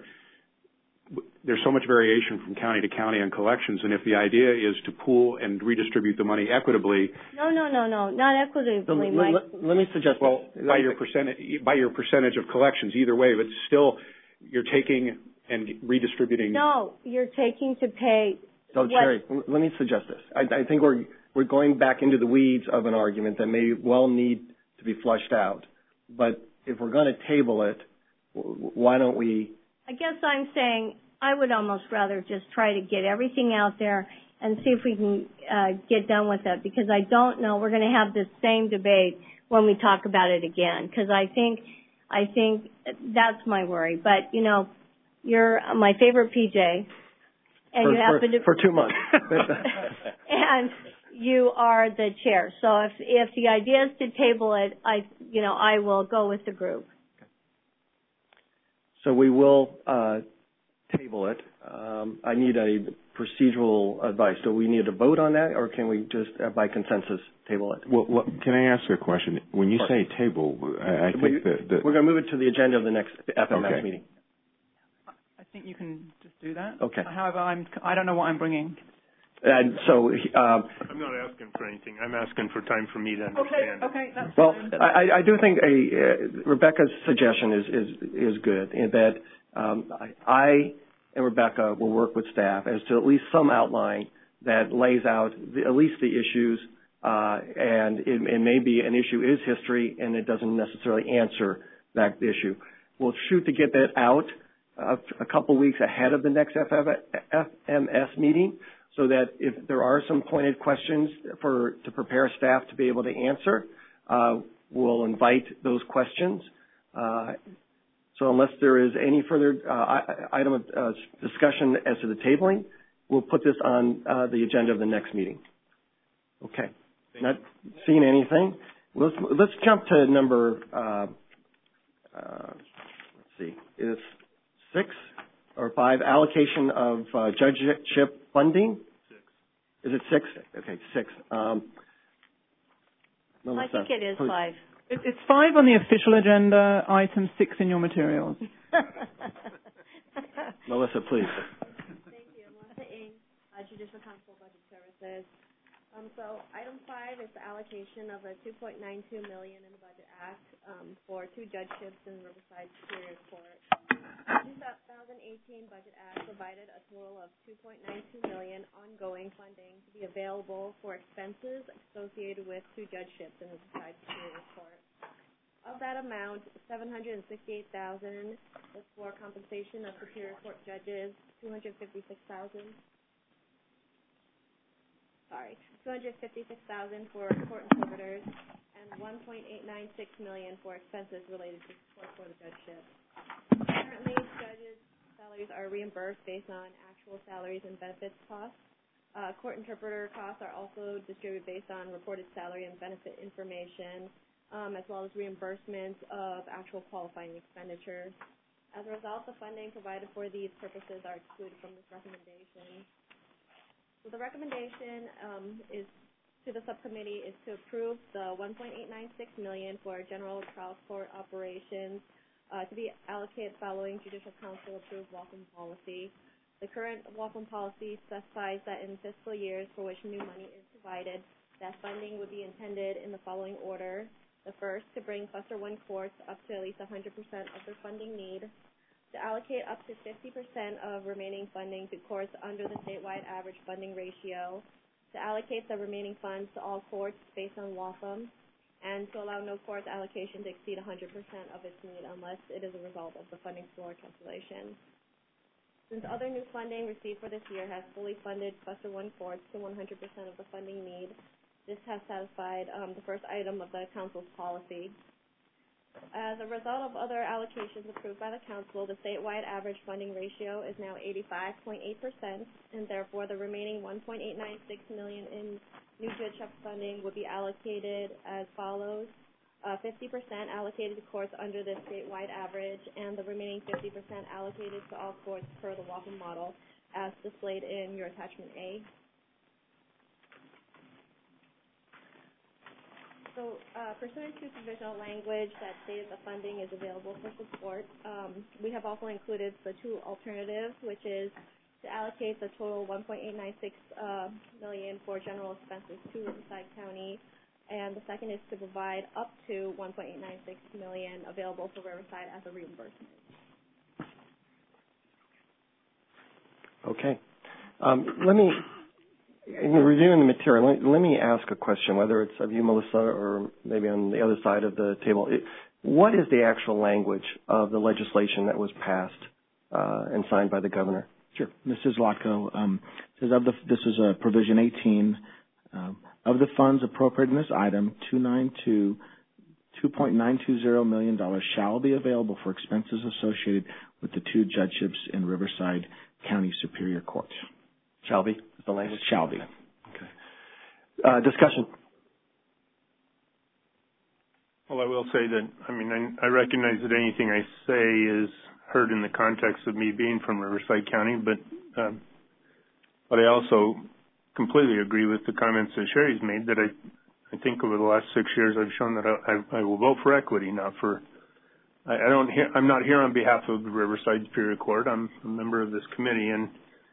there's so much variation from county to county on collections, and if the idea is to pool and redistribute the money equitably. No, not equitably, Mike. Let me suggest. Well, by your percentage of collections, either way, but still, you're taking and redistributing. No, you're taking to pay. So, Sherry, let me suggest this. I think we're going back into the weeds of an argument that may well need to be flushed out. But if we're going to table it, why don't we? I guess I'm saying I would almost rather just try to get everything out there and see if we can get done with it, because I don't know we're going to have this same debate when we talk about it again, because I think that's my worry. But, you're my favorite PJ, and you happen to for 2 months. And you are the chair. So if the idea is to table it, I will go with the group. So we will table it. I need a procedural advice. Do we need to vote on that, or can we just, by consensus, table it? Well, can I ask a question? When you say table, I think that we're going to move it to the agenda of the next FMS meeting. I think you can just do that. Okay. However, I don't know what I'm bringing. And so I'm not asking for anything. I'm asking for time for me to understand. Okay, that's well, fine. I do think Rebecca's suggestion is good, in that I and Rebecca will work with staff as to at least some outline that lays out at least the issues, and it may be an issue is history and it doesn't necessarily answer that issue. We'll shoot to get that out a couple weeks ahead of the next FMS meeting, so that if there are some pointed questions to prepare staff to be able to answer, we'll invite those questions. So unless there is any further item of discussion as to the tabling, we'll put this on the agenda of the next meeting. Okay. Not seeing anything. Let's jump to number, let's see, is 6 or 5, allocation of judgeship funding? 6. Is it 6? Okay, 6. I think it is 5. It's 5 on the official agenda, item 6 in your materials. Melissa, please. Thank you. Melissa Ng, Judicial Council Budget Services. So item 5 is the allocation of a $2.92 million in the Budget Act for 2 judgeships in Riverside Superior Court. The 2018 Budget Act provided a total of $2.92 million ongoing funding to be available for expenses associated with 2 judgeships in Riverside Superior Court. Of that amount, $768,000 was for compensation of Superior Court judges, $256,000 for court interpreters, and $1.896 million for expenses related to support for the judgeship. Currently, judges' salaries are reimbursed based on actual salaries and benefits costs. Court interpreter costs are also distributed based on reported salary and benefit information, as well as reimbursements of actual qualifying expenditures. As a result, the funding provided for these purposes are excluded from this recommendation. So the recommendation is to the subcommittee is to approve the $1.896 million for general trial court operations to be allocated following Judicial Council approved Waltham policy. The current Waltham policy specifies that in fiscal years for which new money is provided, that funding would be intended in the following order. The first, to bring Cluster 1 courts up to at least 100% of their funding need. To allocate up to 50% of remaining funding to courts under the statewide average funding ratio, to allocate the remaining funds to all courts based on Waltham, and to allow no court allocation to exceed 100% of its need unless it is a result of the funding floor calculation. Since other new funding received for this year has fully funded Cluster 1 courts to 100% of the funding need, this has satisfied the first item of the Council's policy. As a result of other allocations approved by the Council, the statewide average funding ratio is now 85.8%, and therefore the remaining $1.896 million in new judgeship funding would be allocated as follows. 50% allocated to courts under the statewide average, and the remaining 50% allocated to all courts per the Waltham model, as displayed in your attachment A. So, pursuant to provisional language that states the funding is available for support, we have also included the 2 alternatives, which is to allocate the total $1.896 million for general expenses to Riverside County, and the second is to provide up to $1.896 million available for Riverside as a reimbursement. Okay. In reviewing the material, let me ask a question, whether it's of you, Melissa, or maybe on the other side of the table. What is the actual language of the legislation that was passed and signed by the governor? Sure. Mrs. Lotko says this is provision 18 of the funds appropriated in this item, $2.920 million shall be available for expenses associated with the 2 judgeships in Riverside County Superior Court. Shall be is the language? Shall be. Okay. Discussion. Well, I will say that, I recognize that anything I say is heard in the context of me being from Riverside County, but I also completely agree with the comments that Sherry's made, that I think over the last 6 years I've shown that I will vote for equity, not for. I'm not here on behalf of the Riverside Superior Court. I'm a member of this committee, and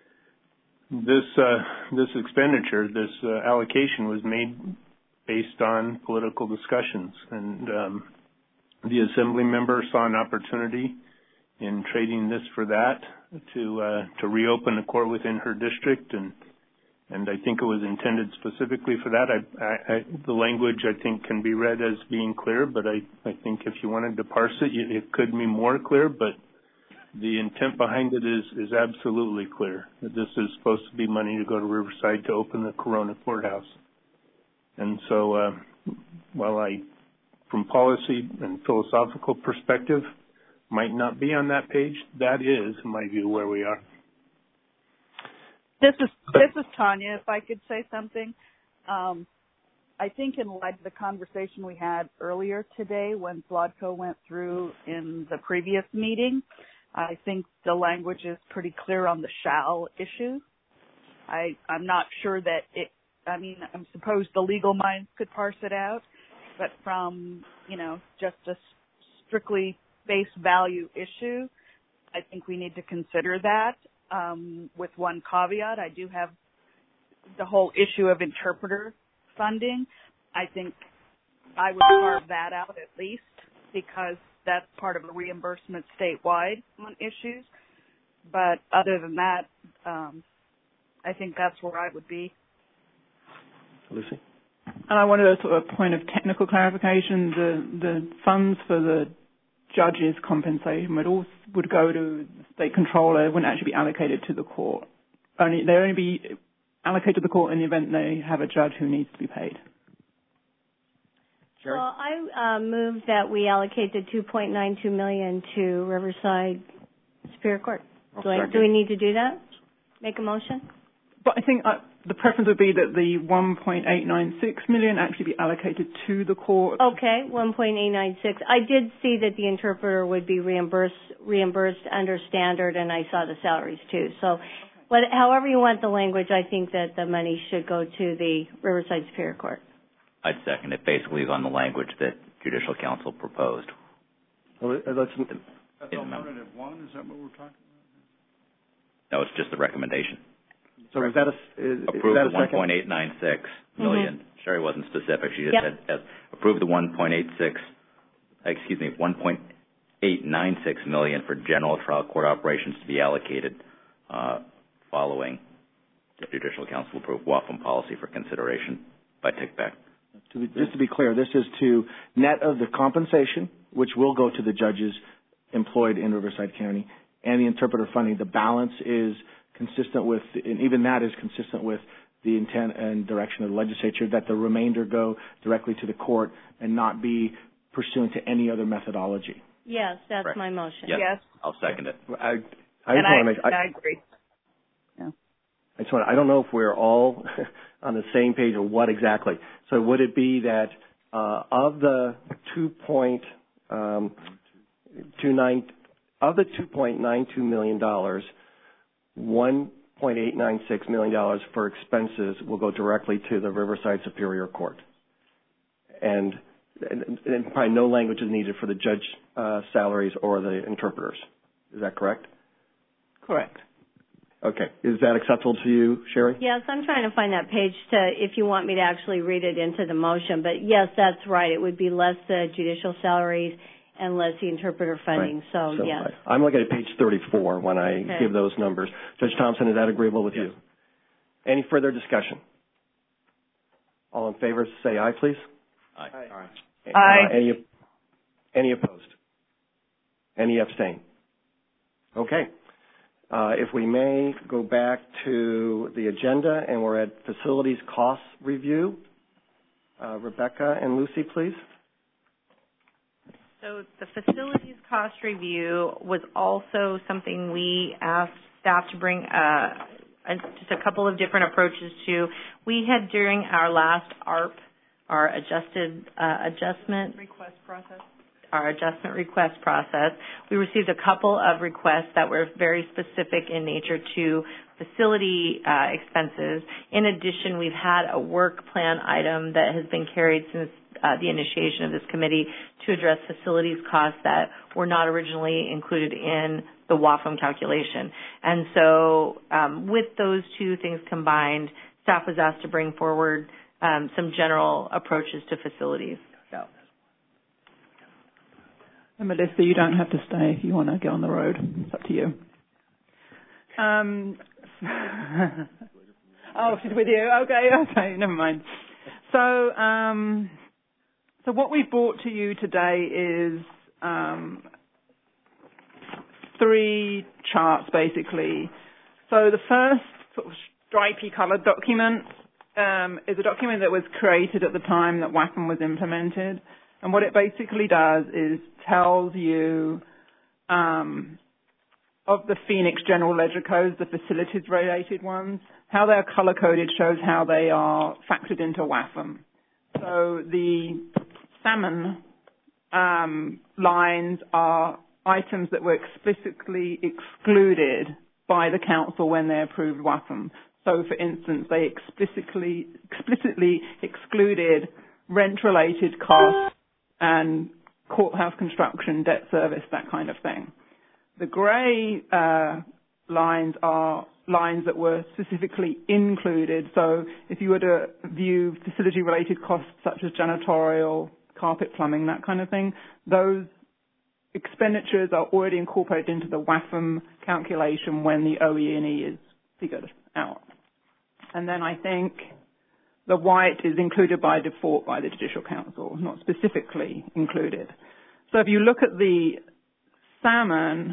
this expenditure, this allocation was made based on political discussions, and the assembly member saw an opportunity in trading this for that to reopen a court within her district, and I think it was intended specifically for that. The language, I think, can be read as being clear, but I think if you wanted to parse it, it could be more clear, but the intent behind it is absolutely clear, that this is supposed to be money to go to Riverside to open the Corona Courthouse. And so while I, from policy and philosophical perspective, might not be on that page, that is, in my view, where we are. This is Tanya, if I could say something. I think in light of the conversation we had earlier today when Zlodko went through in the previous meeting, I think the language is pretty clear on the shall issue. I'm not sure that I suppose the legal minds could parse it out, but from, just a strictly face value issue, I think we need to consider that, with one caveat. I do have the whole issue of interpreter funding. I think I would carve that out at least because that's part of a reimbursement statewide on issues. But other than that, I think that's where I would be. Lucy? And I wanted a sort of point of technical clarification. The funds for the judges' compensation would go to the state controller. It wouldn't actually be allocated to the court. They'd only be allocated to the court in the event they have a judge who needs to be paid. Sherry? Well, I move that we allocate the $2.92 million to Riverside Superior Court. Do we need to do that? Make a motion? But I think the preference would be that the $1.896 million actually be allocated to the court. Okay, $1.896. I did see that the interpreter would be reimbursed under standard, and I saw the salaries too. So, however you want the language, I think that the money should go to the Riverside Superior Court. I'd second it. Basically, on the language that Judicial Council proposed. Well, That's alternative one. Is that what we're talking about? No, it's just the recommendation. So is that approve the 1.896 million. Mm-hmm. Sherry wasn't specific. She just said approve the 1.896 million for general trial court operations to be allocated following the Judicial Council approved WAFM policy for consideration by TICPAC. Just to be clear, this is to net of the compensation, which will go to the judges employed in Riverside County, and the interpreter funding. The balance is consistent with, and even that is consistent with the intent and direction of the legislature, that the remainder go directly to the court and not be pursuant to any other methodology. Yes, that's Correct. my motion. Yes. I'll second it. I agree. Yeah. I don't know if we're all on the same page or what exactly. So would it be that of the $2.92 million, $1.896 million for expenses will go directly to the Riverside Superior Court, and probably no language is needed for the judge salaries or the interpreters. Is that correct? Correct. Okay. Is that acceptable to you, Sherry? Yes, I'm trying to find that page if you want me to actually read it into the motion. But yes, that's right. It would be less the judicial salaries and less the interpreter funding. Right. So yes. I'm looking at page 34 when I give those numbers. Judge Thompson, is that agreeable with you? Any further discussion? All in favor, say aye, please. Aye. Aye. Any opposed? Any abstain? Okay. If we may go back to the agenda, and we're at facilities cost review. Rebecca and Lucy, please. So the facilities cost review was also something we asked staff to bring just a couple of different approaches to. We had, during our last ARP, our adjustment Request process. Our adjustment request process, we received a couple of requests that were very specific in nature to facility expenses. In addition, we've had a work plan item that has been carried since the initiation of this committee to address facilities costs that were not originally included in the WAFM calculation. And so with those two things combined, staff was asked to bring forward some general approaches to facilities. So. And Melissa, you don't have to stay if you want to get on the road. It's up to you. Oh, she's with you. Okay, never mind. So what we've brought to you today is three charts, basically. So the first sort of stripy colored document is a document that was created at the time that WAFM was implemented. And what it basically does is tells you of the Phoenix General Ledger codes, the facilities-related ones, how they're color-coded shows how they are factored into WAFM. So the salmon lines are items that were explicitly excluded by the council when they approved WAFM. So, for instance, they explicitly excluded rent-related costs and courthouse construction, debt service, that kind of thing. The grey lines are lines that were specifically included. So if you were to view facility-related costs such as janitorial, carpet plumbing, that kind of thing, those expenditures are already incorporated into the WAFM calculation when the OE&E is figured out. And then I think the white is included by default by the Judicial Council, not specifically included. So if you look at the salmon,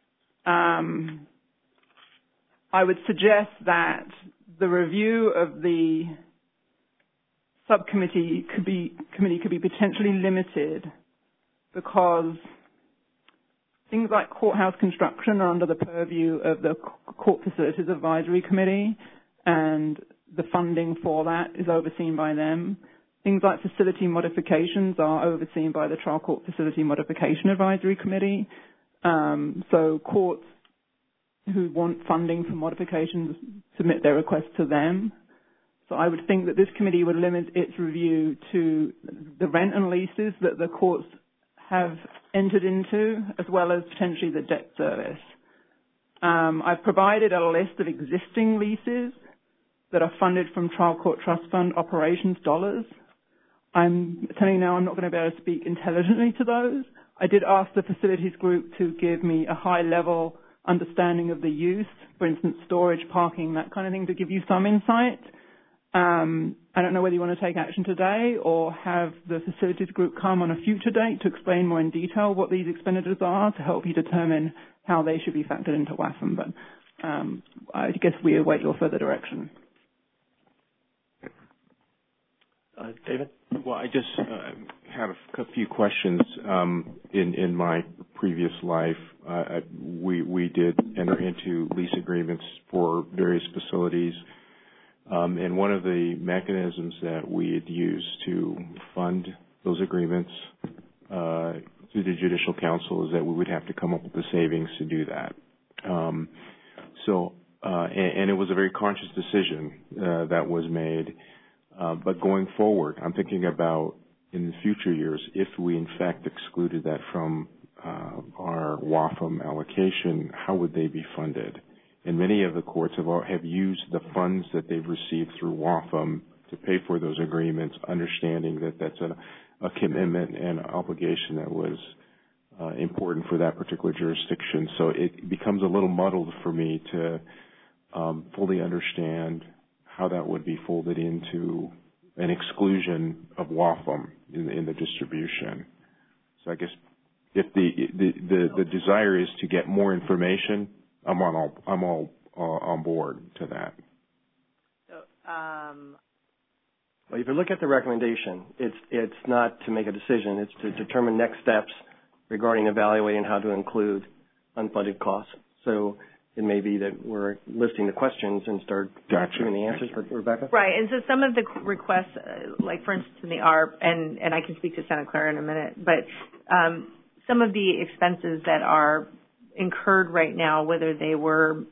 I would suggest that the review of the subcommittee could be potentially limited because things like courthouse construction are under the purview of the Court Facilities Advisory Committee, and the funding for that is overseen by them. Things like facility modifications are overseen by the Trial Court Facility Modification Advisory Committee. So courts who want funding for modifications submit their request to them. So I would think that this committee would limit its review to the rent and leases that the courts have entered into, as well as potentially the debt service. I've provided a list of existing leases that are funded from Trial Court Trust Fund operations dollars. I'm telling you now I'm not going to be able to speak intelligently to those. I did ask the facilities group to give me a high-level understanding of the use, for instance, storage, parking, that kind of thing, to give you some insight. I don't know whether you want to take action today or have the facilities group come on a future date to explain more in detail what these expenditures are to help you determine how they should be factored into WAFM. But I guess we await your further direction. David? Well, I just have a few questions. In my previous life, we did enter into lease agreements for various facilities. And one of the mechanisms that we had used to fund those agreements through the Judicial Council is that we would have to come up with the savings to do that. And it was a very conscious decision that was made. But going forward, I'm thinking about in the future years, if we in fact excluded that from our WAFM allocation, how would they be funded? And many of the courts have used the funds that they've received through WAFM to pay for those agreements, understanding that that's a commitment and obligation that was important for that particular jurisdiction. So it becomes a little muddled for me to fully understand how that would be folded into an exclusion of WAFM in the distribution. So I guess if the desire is to get more information, I'm all on board to that. So, well, if you look at the recommendation, it's not to make a decision. It's to determine next steps regarding evaluating how to include unfunded costs. So it may be that we're listing the questions and start giving the answers. But Rebecca? Right. And so some of the requests, like for instance in the ARP, and I can speak to Santa Clara in a minute, but some of the expenses that are incurred right now, whether they were,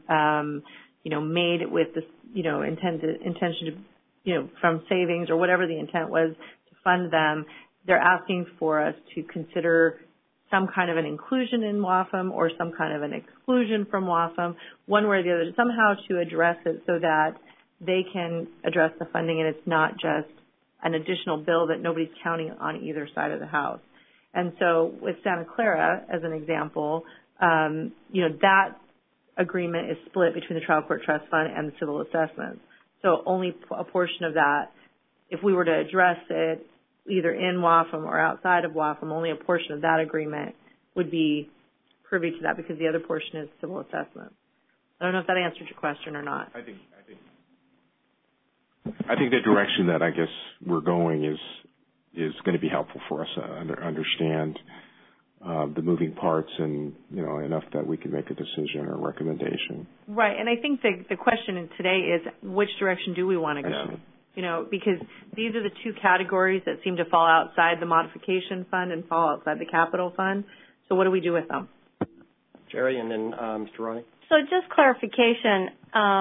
made with this, intention to, from savings or whatever the intent was to fund them, they're asking for us to consider some kind of an inclusion in WAFM or some kind of an exclusion from WAFM, one way or the other, somehow to address it so that they can address the funding and it's not just an additional bill that nobody's counting on either side of the house. And so with Santa Clara, as an example, that agreement is split between the Trial Court Trust Fund and the civil assessments. So only a portion of that, if we were to address it either in WAFM or outside of WAFM, only a portion of that agreement would be privy to that because the other portion is civil assessment. I don't know if that answered your question or not. I think the direction that I guess we're going is going to be helpful for us to understand the moving parts and, enough that we can make a decision or recommendation. Right. And I think the question today is which direction do we want to go? because these are the two categories that seem to fall outside the modification fund and fall outside the capital fund. So what do we do with them? Jerry, and then Mr. Ronnie. So just clarification,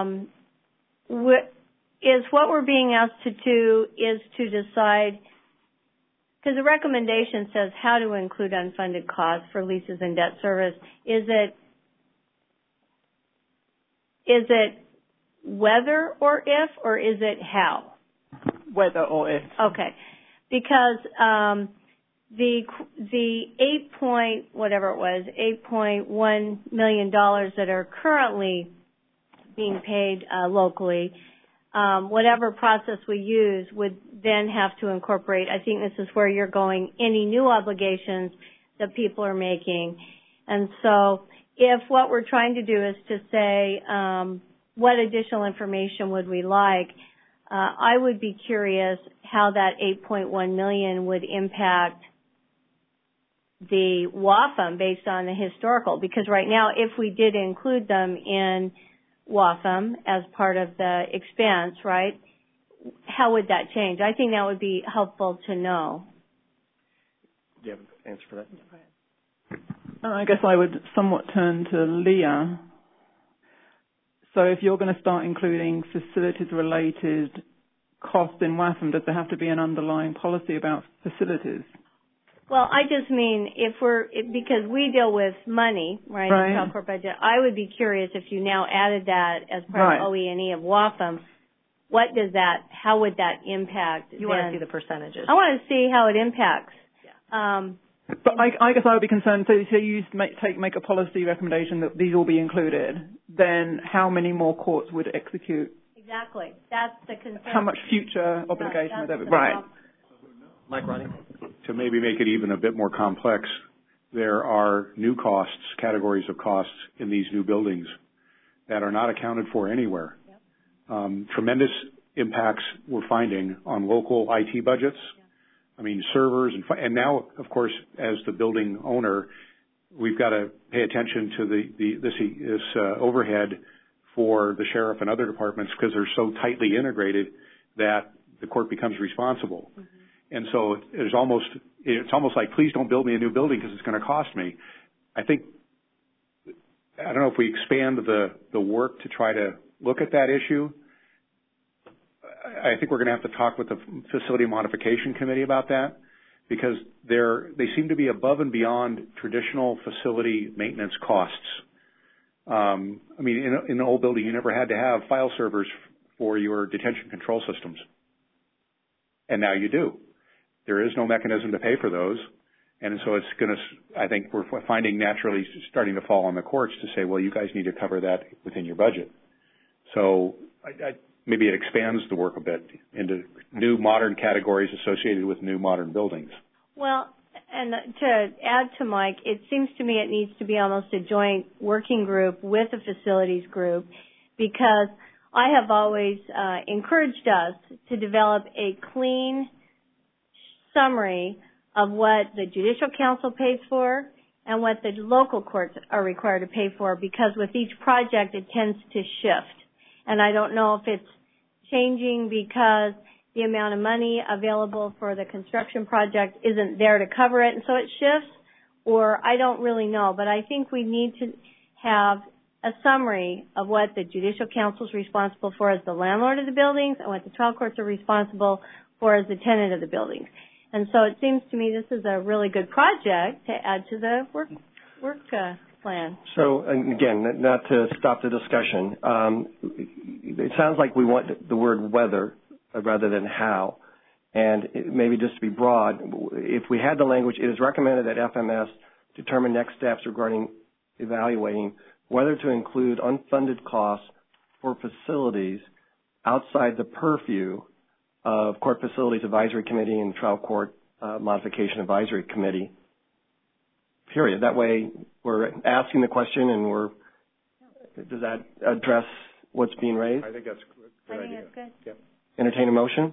what we're being asked to do is to decide, because the recommendation says how to include unfunded costs for leases and debt service. Is it whether or if, or is it how? Whether or if. Okay, because the $8.1 million that are currently being paid locally, whatever process we use would then have to incorporate, I think this is where you're going, any new obligations that people are making. And so if what we're trying to do is to say what additional information would we like, I would be curious how that $8.1 million would impact the WAFM based on the historical, because right now if we did include them in WAFM as part of the expense, right, how would that change? I think that would be helpful to know. Do you have an answer for that? I guess I would somewhat turn to Leah. So if you're going to start including facilities-related costs in WAFM, does there have to be an underlying policy about facilities? Well, I just mean because we deal with money, right, in the trial court budget, I would be curious if you now added that as part of OE&E of WAFM, how would that impact? You want to see the percentages. I want to see how it impacts. Yeah. But I guess I would be concerned, so you make a policy recommendation that these will be included, then how many more courts would execute? Exactly. That's the concern. How much future obligation would there be? Right. Mike Ronnie? To maybe make it even a bit more complex, there are new costs, categories of costs in these new buildings that are not accounted for anywhere. Yep. Tremendous impacts we're finding on local IT budgets. Yep. I mean, servers and now, of course, as the building owner, we've got to pay attention to this overhead for the sheriff and other departments because they're so tightly integrated that the court becomes responsible. Mm-hmm. And so it's almost like, please don't build me a new building because it's going to cost me. I don't know if we expand the work to try to look at that issue. I think we're going to have to talk with the Facility Modification Committee about that because they seem to be above and beyond traditional facility maintenance costs. I mean, in an old building, you never had to have file servers for your detention control systems. And now you do. There is no mechanism to pay for those. And so I think we're finding naturally starting to fall on the courts to say, well, you guys need to cover that within your budget. So maybe it expands the work a bit into new modern categories associated with new modern buildings. Well, and to add to Mike, it seems to me it needs to be almost a joint working group with the facilities group because I have always encouraged us to develop a clean summary of what the Judicial Council pays for and what the local courts are required to pay for because with each project it tends to shift. And I don't know if it's changing because the amount of money available for the construction project isn't there to cover it and so it shifts, or I don't really know. But I think we need to have a summary of what the Judicial Council is responsible for as the landlord of the buildings and what the trial courts are responsible for as the tenant of the buildings. And so it seems to me this is a really good project to add to the work plan. So, again, not to stop the discussion, it sounds like we want the word whether rather than how. And maybe just to be broad, if we had the language, it is recommended that FMS determine next steps regarding evaluating whether to include unfunded costs for facilities outside the purview of Court Facilities Advisory Committee and Trial Court Modification Advisory Committee, period. That way we're asking the question and does that address what's being raised? I think that's a good idea. That's good. Yep. Entertain a motion?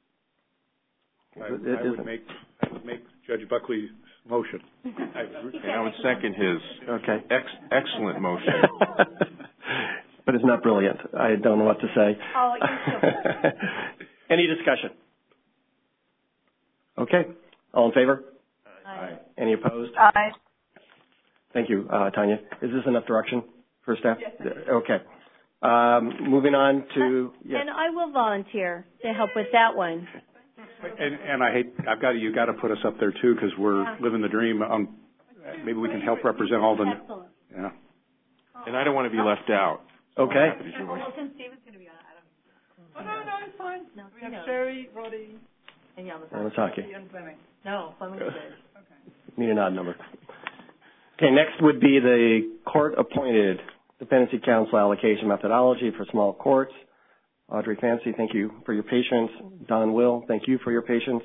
I would make Judge Buckley's motion. I would second his excellent motion. But it's not brilliant. I don't know what to say. Oh, you Any discussion? Okay. All in favor? Aye. Any opposed? Aye. Thank you, Tanya. Is this enough direction for staff? Yes. Okay. Moving on to... Yes. And I will volunteer to help with that one. And you got to put us up there too, because we're living the dream. Maybe we can help represent all the. Excellent. Yeah. And I don't want to be left out. Okay. Steven's going to be on it. Oh, no, it's fine. No, we have Sherry, Roddy, and Yamasaki. and Fleming. No, Fleming's good. Okay. Need an odd number. Okay, next would be the court-appointed dependency counsel allocation methodology for small courts. Audrey Fancy, thank you for your patience. Don Will, thank you for your patience.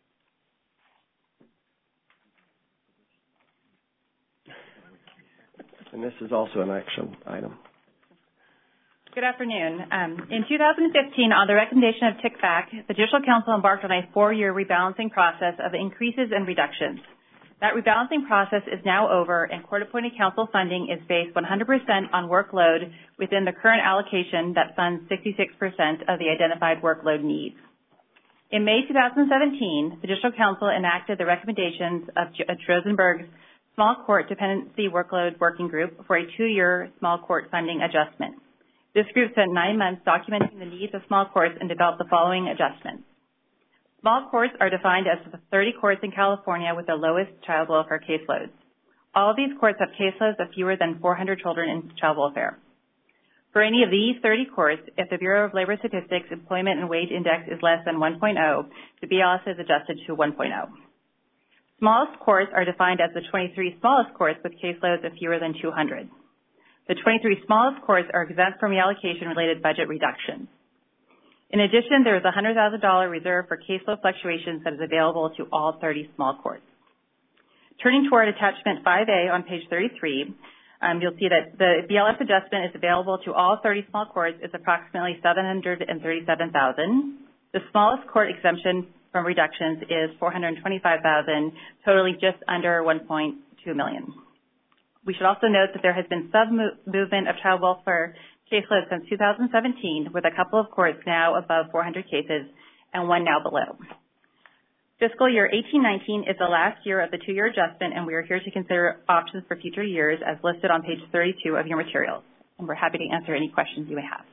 And this is also an action item. Good afternoon. In 2015, on the recommendation of TICFAC, the Judicial Council embarked on a 4-year rebalancing process of increases and reductions. That rebalancing process is now over, and court-appointed counsel funding is based 100% on workload within the current allocation that funds 66% of the identified workload needs. In May 2017, the Judicial Council enacted the recommendations of Judge Rosenberg's Small Court Dependency Workload Working Group for a 2-year small court funding adjustment. This group spent 9 months documenting the needs of small courts and developed the following adjustments. Small courts are defined as the 30 courts in California with the lowest child welfare caseloads. All of these courts have caseloads of fewer than 400 children in child welfare. For any of these 30 courts, if the Bureau of Labor Statistics Employment and Wage Index is less than 1.0, the BLS is adjusted to 1.0. Smallest courts are defined as the 23 smallest courts with caseloads of fewer than 200. The 23 smallest courts are exempt from reallocation-related budget reductions. In addition, there is a $100,000 reserve for caseload fluctuations that is available to all 30 small courts. Turning toward attachment 5A on page 33, you'll see that the BLS adjustment is available to all 30 small courts is approximately $737,000. The smallest court exemption from reductions is $425,000, totaling just under $1.2 million. We should also note that there has been some movement of child welfare caseload since 2017, with a couple of courts now above 400 cases and one now below. Fiscal year 18-19 is the last year of the 2-year adjustment, and we are here to consider options for future years as listed on page 32 of your materials. And we're happy to answer any questions you may have.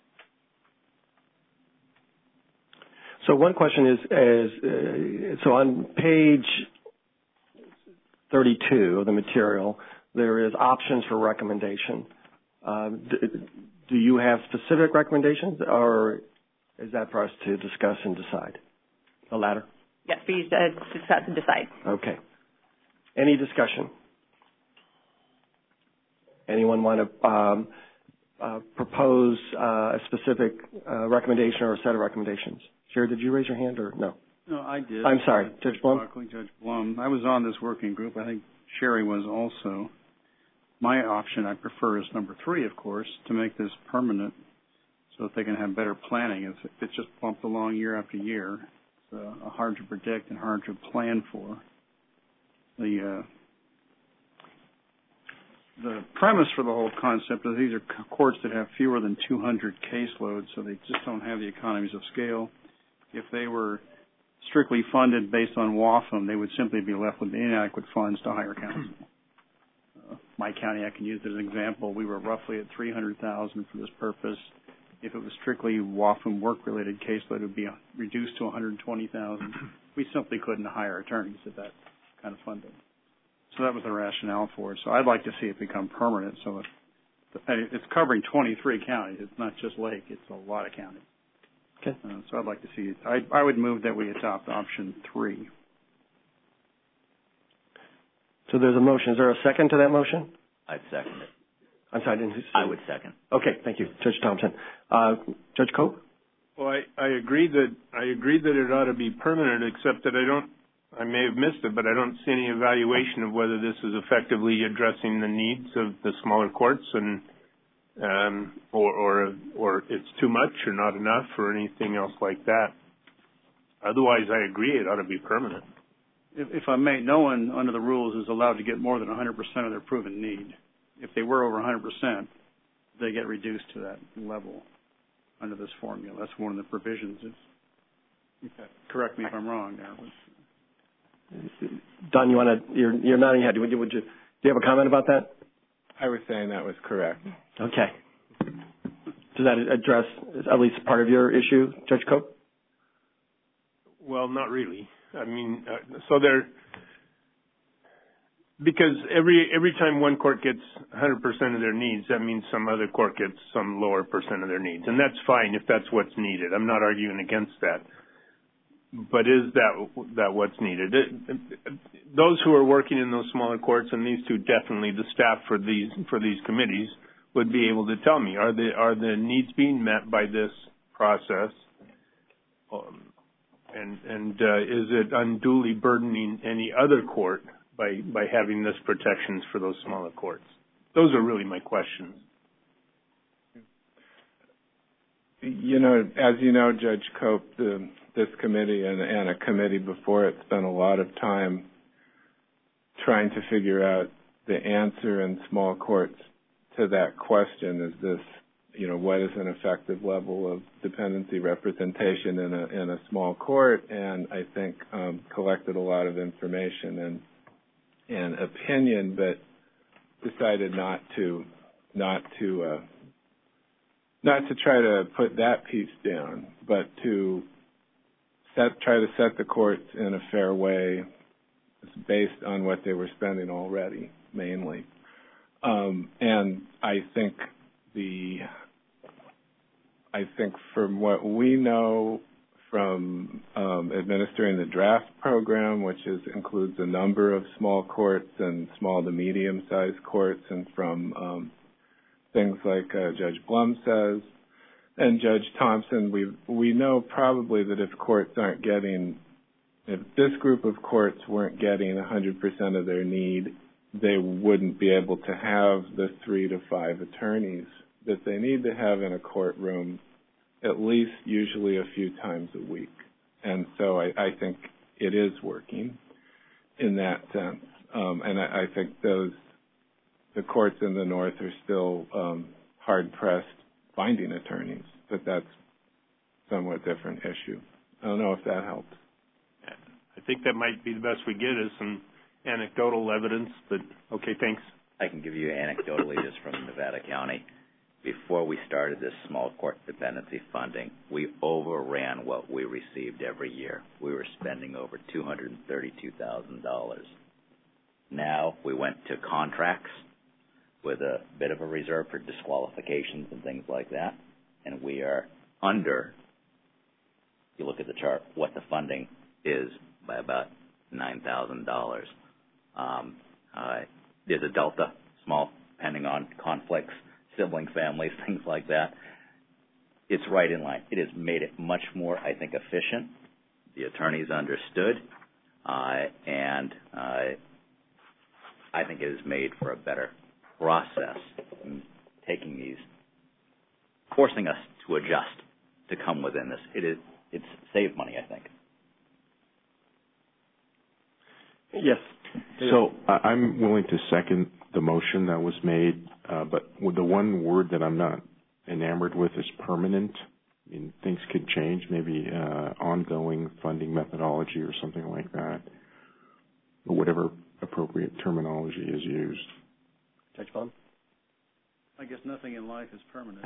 So one question is so on page 32 of the material, there is options for recommendation. Do you have specific recommendations, or is that for us to discuss and decide? The latter? Yes, for you to discuss and decide. Okay. Any discussion? Anyone want to propose a specific recommendation or a set of recommendations? Sherry, did you raise your hand or no? No, I did. I'm sorry, Judge Blum? Judge Blum. I was on this working group. I think Sherry was also. My option I prefer is number 3, of course, to make this permanent so that they can have better planning. If it's just bumped along year after year, it's hard to predict and hard to plan for. The premise for the whole concept is these are courts that have fewer than 200 caseloads, so they just don't have the economies of scale. If they were strictly funded based on WAFM, they would simply be left with inadequate funds to hire counsel. My county, I can use as an example, we were roughly at $300,000 for this purpose. If it was strictly WAFM work-related caseload, it would be reduced to $120,000. We simply couldn't hire attorneys at that kind of funding. So that was the rationale for it. So I'd like to see it become permanent. So it's covering 23 counties. It's not just Lake. It's a lot of counties. Okay. So I'd like to see it. I would move that we adopt option 3. So there's a motion. Is there a second to that motion? I'd second it. I'm sorry, I didn't see. I would second. Okay, thank you, Judge Thompson. Judge Cope? Well, I agree that it ought to be permanent, except that I may have missed it, but I don't see any evaluation of whether this is effectively addressing the needs of the smaller courts, and or it's too much or not enough or anything else like that. Otherwise, I agree it ought to be permanent. If I may, no one under the rules is allowed to get more than 100% of their proven need. If they were over 100%, they get reduced to that level under this formula. That's one of the provisions. Correct me if I'm wrong there. Don, you're nodding your head. Do you have a comment about that? I was saying that was correct. Okay. Does that address at least part of your issue, Judge Cope? Well, not really. I mean, because every time one court gets 100% of their needs, that means some other court gets some lower percent of their needs, and that's fine if that's what's needed. I'm not arguing against that. But is that what's needed? Those who are working in those smaller courts, and these two definitely, the staff for these committees, would be able to tell me, are the needs being met by this process, and is it unduly burdening any other court by having this protections for those smaller courts? Those are really my questions. You know, as you know, Judge Cope, this committee and a committee before it spent a lot of time trying to figure out the answer in small courts to that question. Is this, you know, what is an effective level of dependency representation in a small court? And I think collected a lot of information and opinion, but decided not to try to put that piece down, but to try to set the courts in a fair way based on what they were spending already, mainly. And I think from what we know from administering the draft program, which includes a number of small courts and small to medium-sized courts, and from things like Judge Blum says and Judge Thompson, we know probably that if this group of courts weren't getting 100% of their need, they wouldn't be able to have the 3 to 5 attorneys that they need to have in a courtroom, at least usually a few times a week. And so I think it is working in that sense. And I think the courts in the North are still hard-pressed finding attorneys, but that's a somewhat different issue. I don't know if that helps. I think that might be the best we get is some anecdotal evidence, but okay, thanks. I can give you anecdotally just from Nevada County. Before we started this small court dependency funding, we overran what we received every year. We were spending over $232,000. Now we went to contracts with a bit of a reserve for disqualifications and things like that, and we are under, you look at the chart, what the funding is by about $9,000. There's a delta, small, depending on conflicts, sibling families, things like that. It's right in line. It has made it much more, I think, efficient. The attorneys understood, and I think it has made for a better process, taking these, forcing us to adjust to come within this. It's saved money, I think. Yes. So I'm willing to second the motion that was made, but with the one word that I'm not enamored with is permanent. I mean, things could change, maybe ongoing funding methodology or something like that, or whatever appropriate terminology is used. Judge Blum? I guess nothing in life is permanent.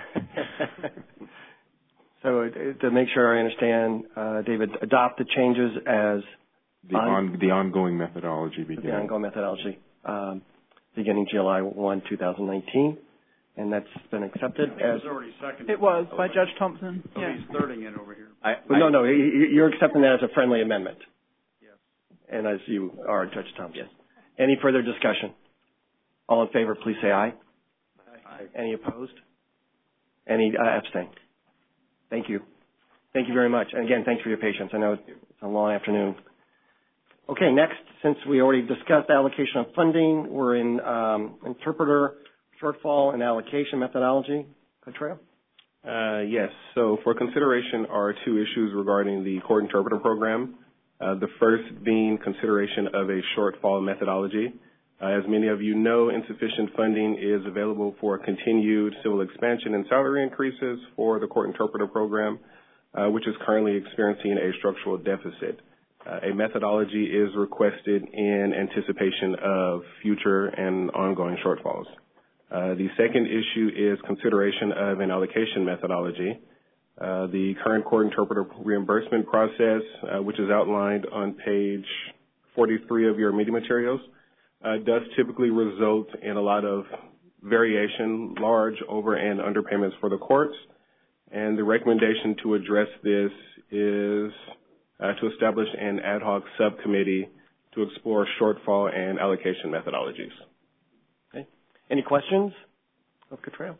So to make sure I understand, David, adopt the changes as the ongoing methodology beginning. The ongoing methodology beginning July 1, 2019, and that's been accepted. It was already seconded. It was by Judge Thompson. So yeah. He's thirding it over here. No, you're accepting that as a friendly amendment. Yes. And as you are, Judge Thompson. Yes. Any further discussion? All in favor, please say aye. Aye. Any opposed? Any abstain? Thank you. Thank you very much. And again, thanks for your patience. I know it's a long afternoon. Okay, next, since we already discussed allocation of funding, we're in interpreter shortfall and allocation methodology. Cottrell? Yes. So for consideration are two issues regarding the court interpreter program. The first being consideration of a shortfall methodology. As many of you know, insufficient funding is available for continued civil expansion and salary increases for the court interpreter program. which is currently experiencing a structural deficit. A methodology is requested in anticipation of future and ongoing shortfalls. The second issue is consideration of an allocation methodology. The current court interpreter reimbursement process, which is outlined on page 43 of your meeting materials, does typically result in a lot of variation, large over and underpayments for the courts. And the recommendation to address this is to establish an ad hoc subcommittee to explore shortfall and allocation methodologies. Okay. Any questions of Cottrell?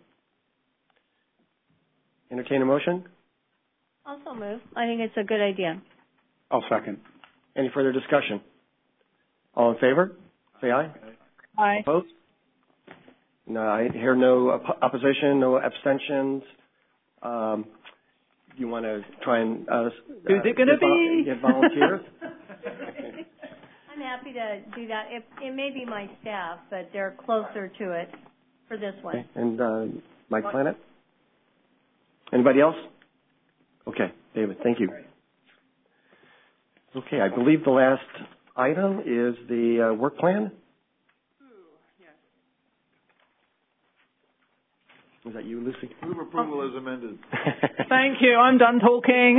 Entertain a motion? Also move. I think it's a good idea. I'll second. Any further discussion? All in favor? Say aye. Aye. Opposed? No, I hear no opposition, no abstentions. You want to try and who's it going to be? Get volunteers? I'm happy to do that. It may be my staff, but they're closer to it for this one. Okay. And Mike Planet? Anybody else? Okay, David, thank you. Okay, I believe the last item is the work plan. Is that you, Lucy? Move approval as amended. Thank you. I'm done talking.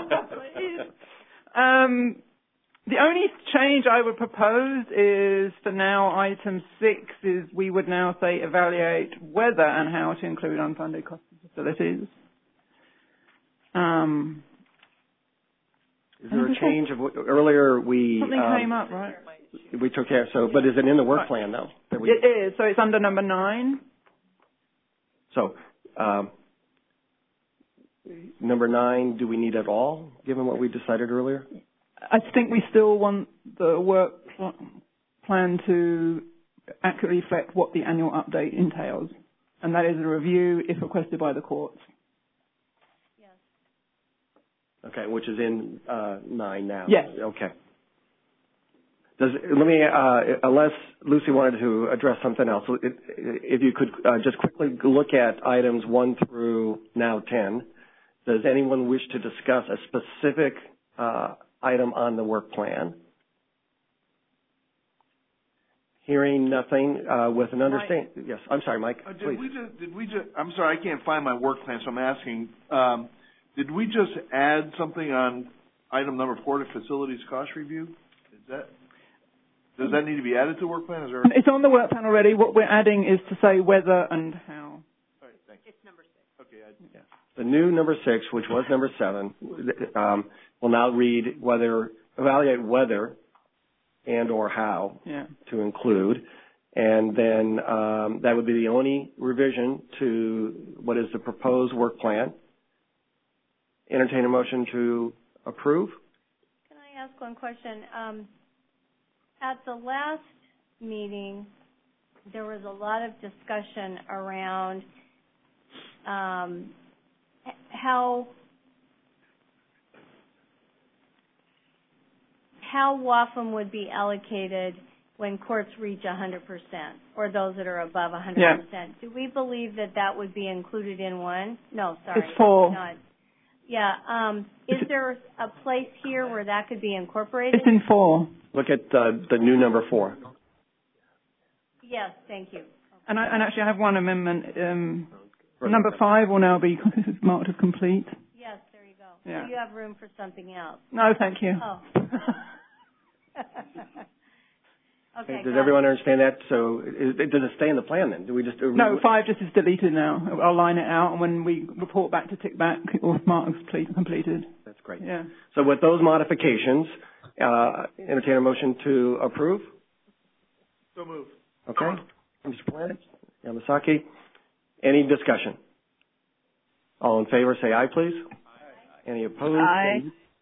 The only change I would propose is for now item 6 is we would now say evaluate whether and how to include unfunded cost of facilities. Is there a change of what earlier we something came up, right? We took care. So, but is it in the work plan though? It is. So it's under number 9. So, number 9, do we need it all, given what we decided earlier? I think we still want the work plan to accurately reflect what the annual update entails, and that is a review if requested by the courts. Yes. Okay, which is in 9 now. Yes. Okay. Unless Lucy wanted to address something else, if you could just quickly look at items 1 through now 10. Does anyone wish to discuss a specific item on the work plan? Hearing nothing, with an understanding. Yes, I'm sorry, Mike. Please. Did we just? I'm sorry, I can't find my work plan, so I'm asking. Did we just add something on item number 4 to facilities cost review? Does that need to be added to the work plan? It's on the work plan already. What we're adding is to say whether and how. All right, thanks. It's number 6. Okay. The new number 6, which was number 7, will now read evaluate whether and or how to include. And then that would be the only revision to what is the proposed work plan. Entertain a motion to approve. Can I ask one question? At the last meeting, there was a lot of discussion around how WAFM would be allocated when courts reach 100%, or those that are above 100%. Yeah. Do we believe that would be included in 1? No, sorry. It's 4. Not. Yeah. Is there a place here where that could be incorporated? It's in 4. Look at the new number 4. Yes, thank you. And actually I have one amendment. Number 5 will now be marked as complete. Yes, there you go. Yeah. So you have room for something else. No, thank you. Oh. Okay. Does everyone understand that? So does it stay in the plan then? Do we just... No, 5 just is deleted now. I'll line it out, and when we report back to tick back, it will mark as completed. That's great. Yeah. So with those modifications, entertain a motion to approve. So move. Okay. Mr. Planet, Yamasaki. Any discussion? All in favor, say aye, please. Aye. Any opposed? Aye.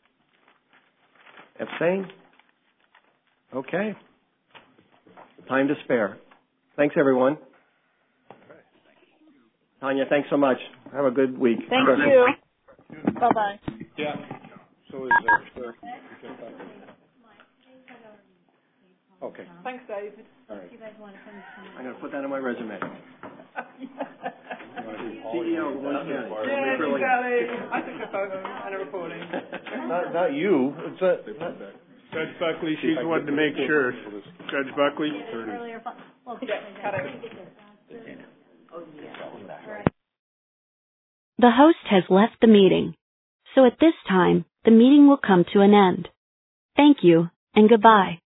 Abstain? Okay. Time to spare. Thanks, everyone. Tanya, thanks so much. Have a good week. Thank you. Bye-bye. Yeah. So is there. Okay. Thanks, David. All right. You guys want to finish? I'm going to put that on my resume. CEO, the one Kelly. Yeah, Kelly. I took a photo and a recording. Not you. Judge Buckley, she's wanted to make sure. Judge Buckley? The host has left the meeting. So at this time, the meeting will come to an end. Thank you, and goodbye.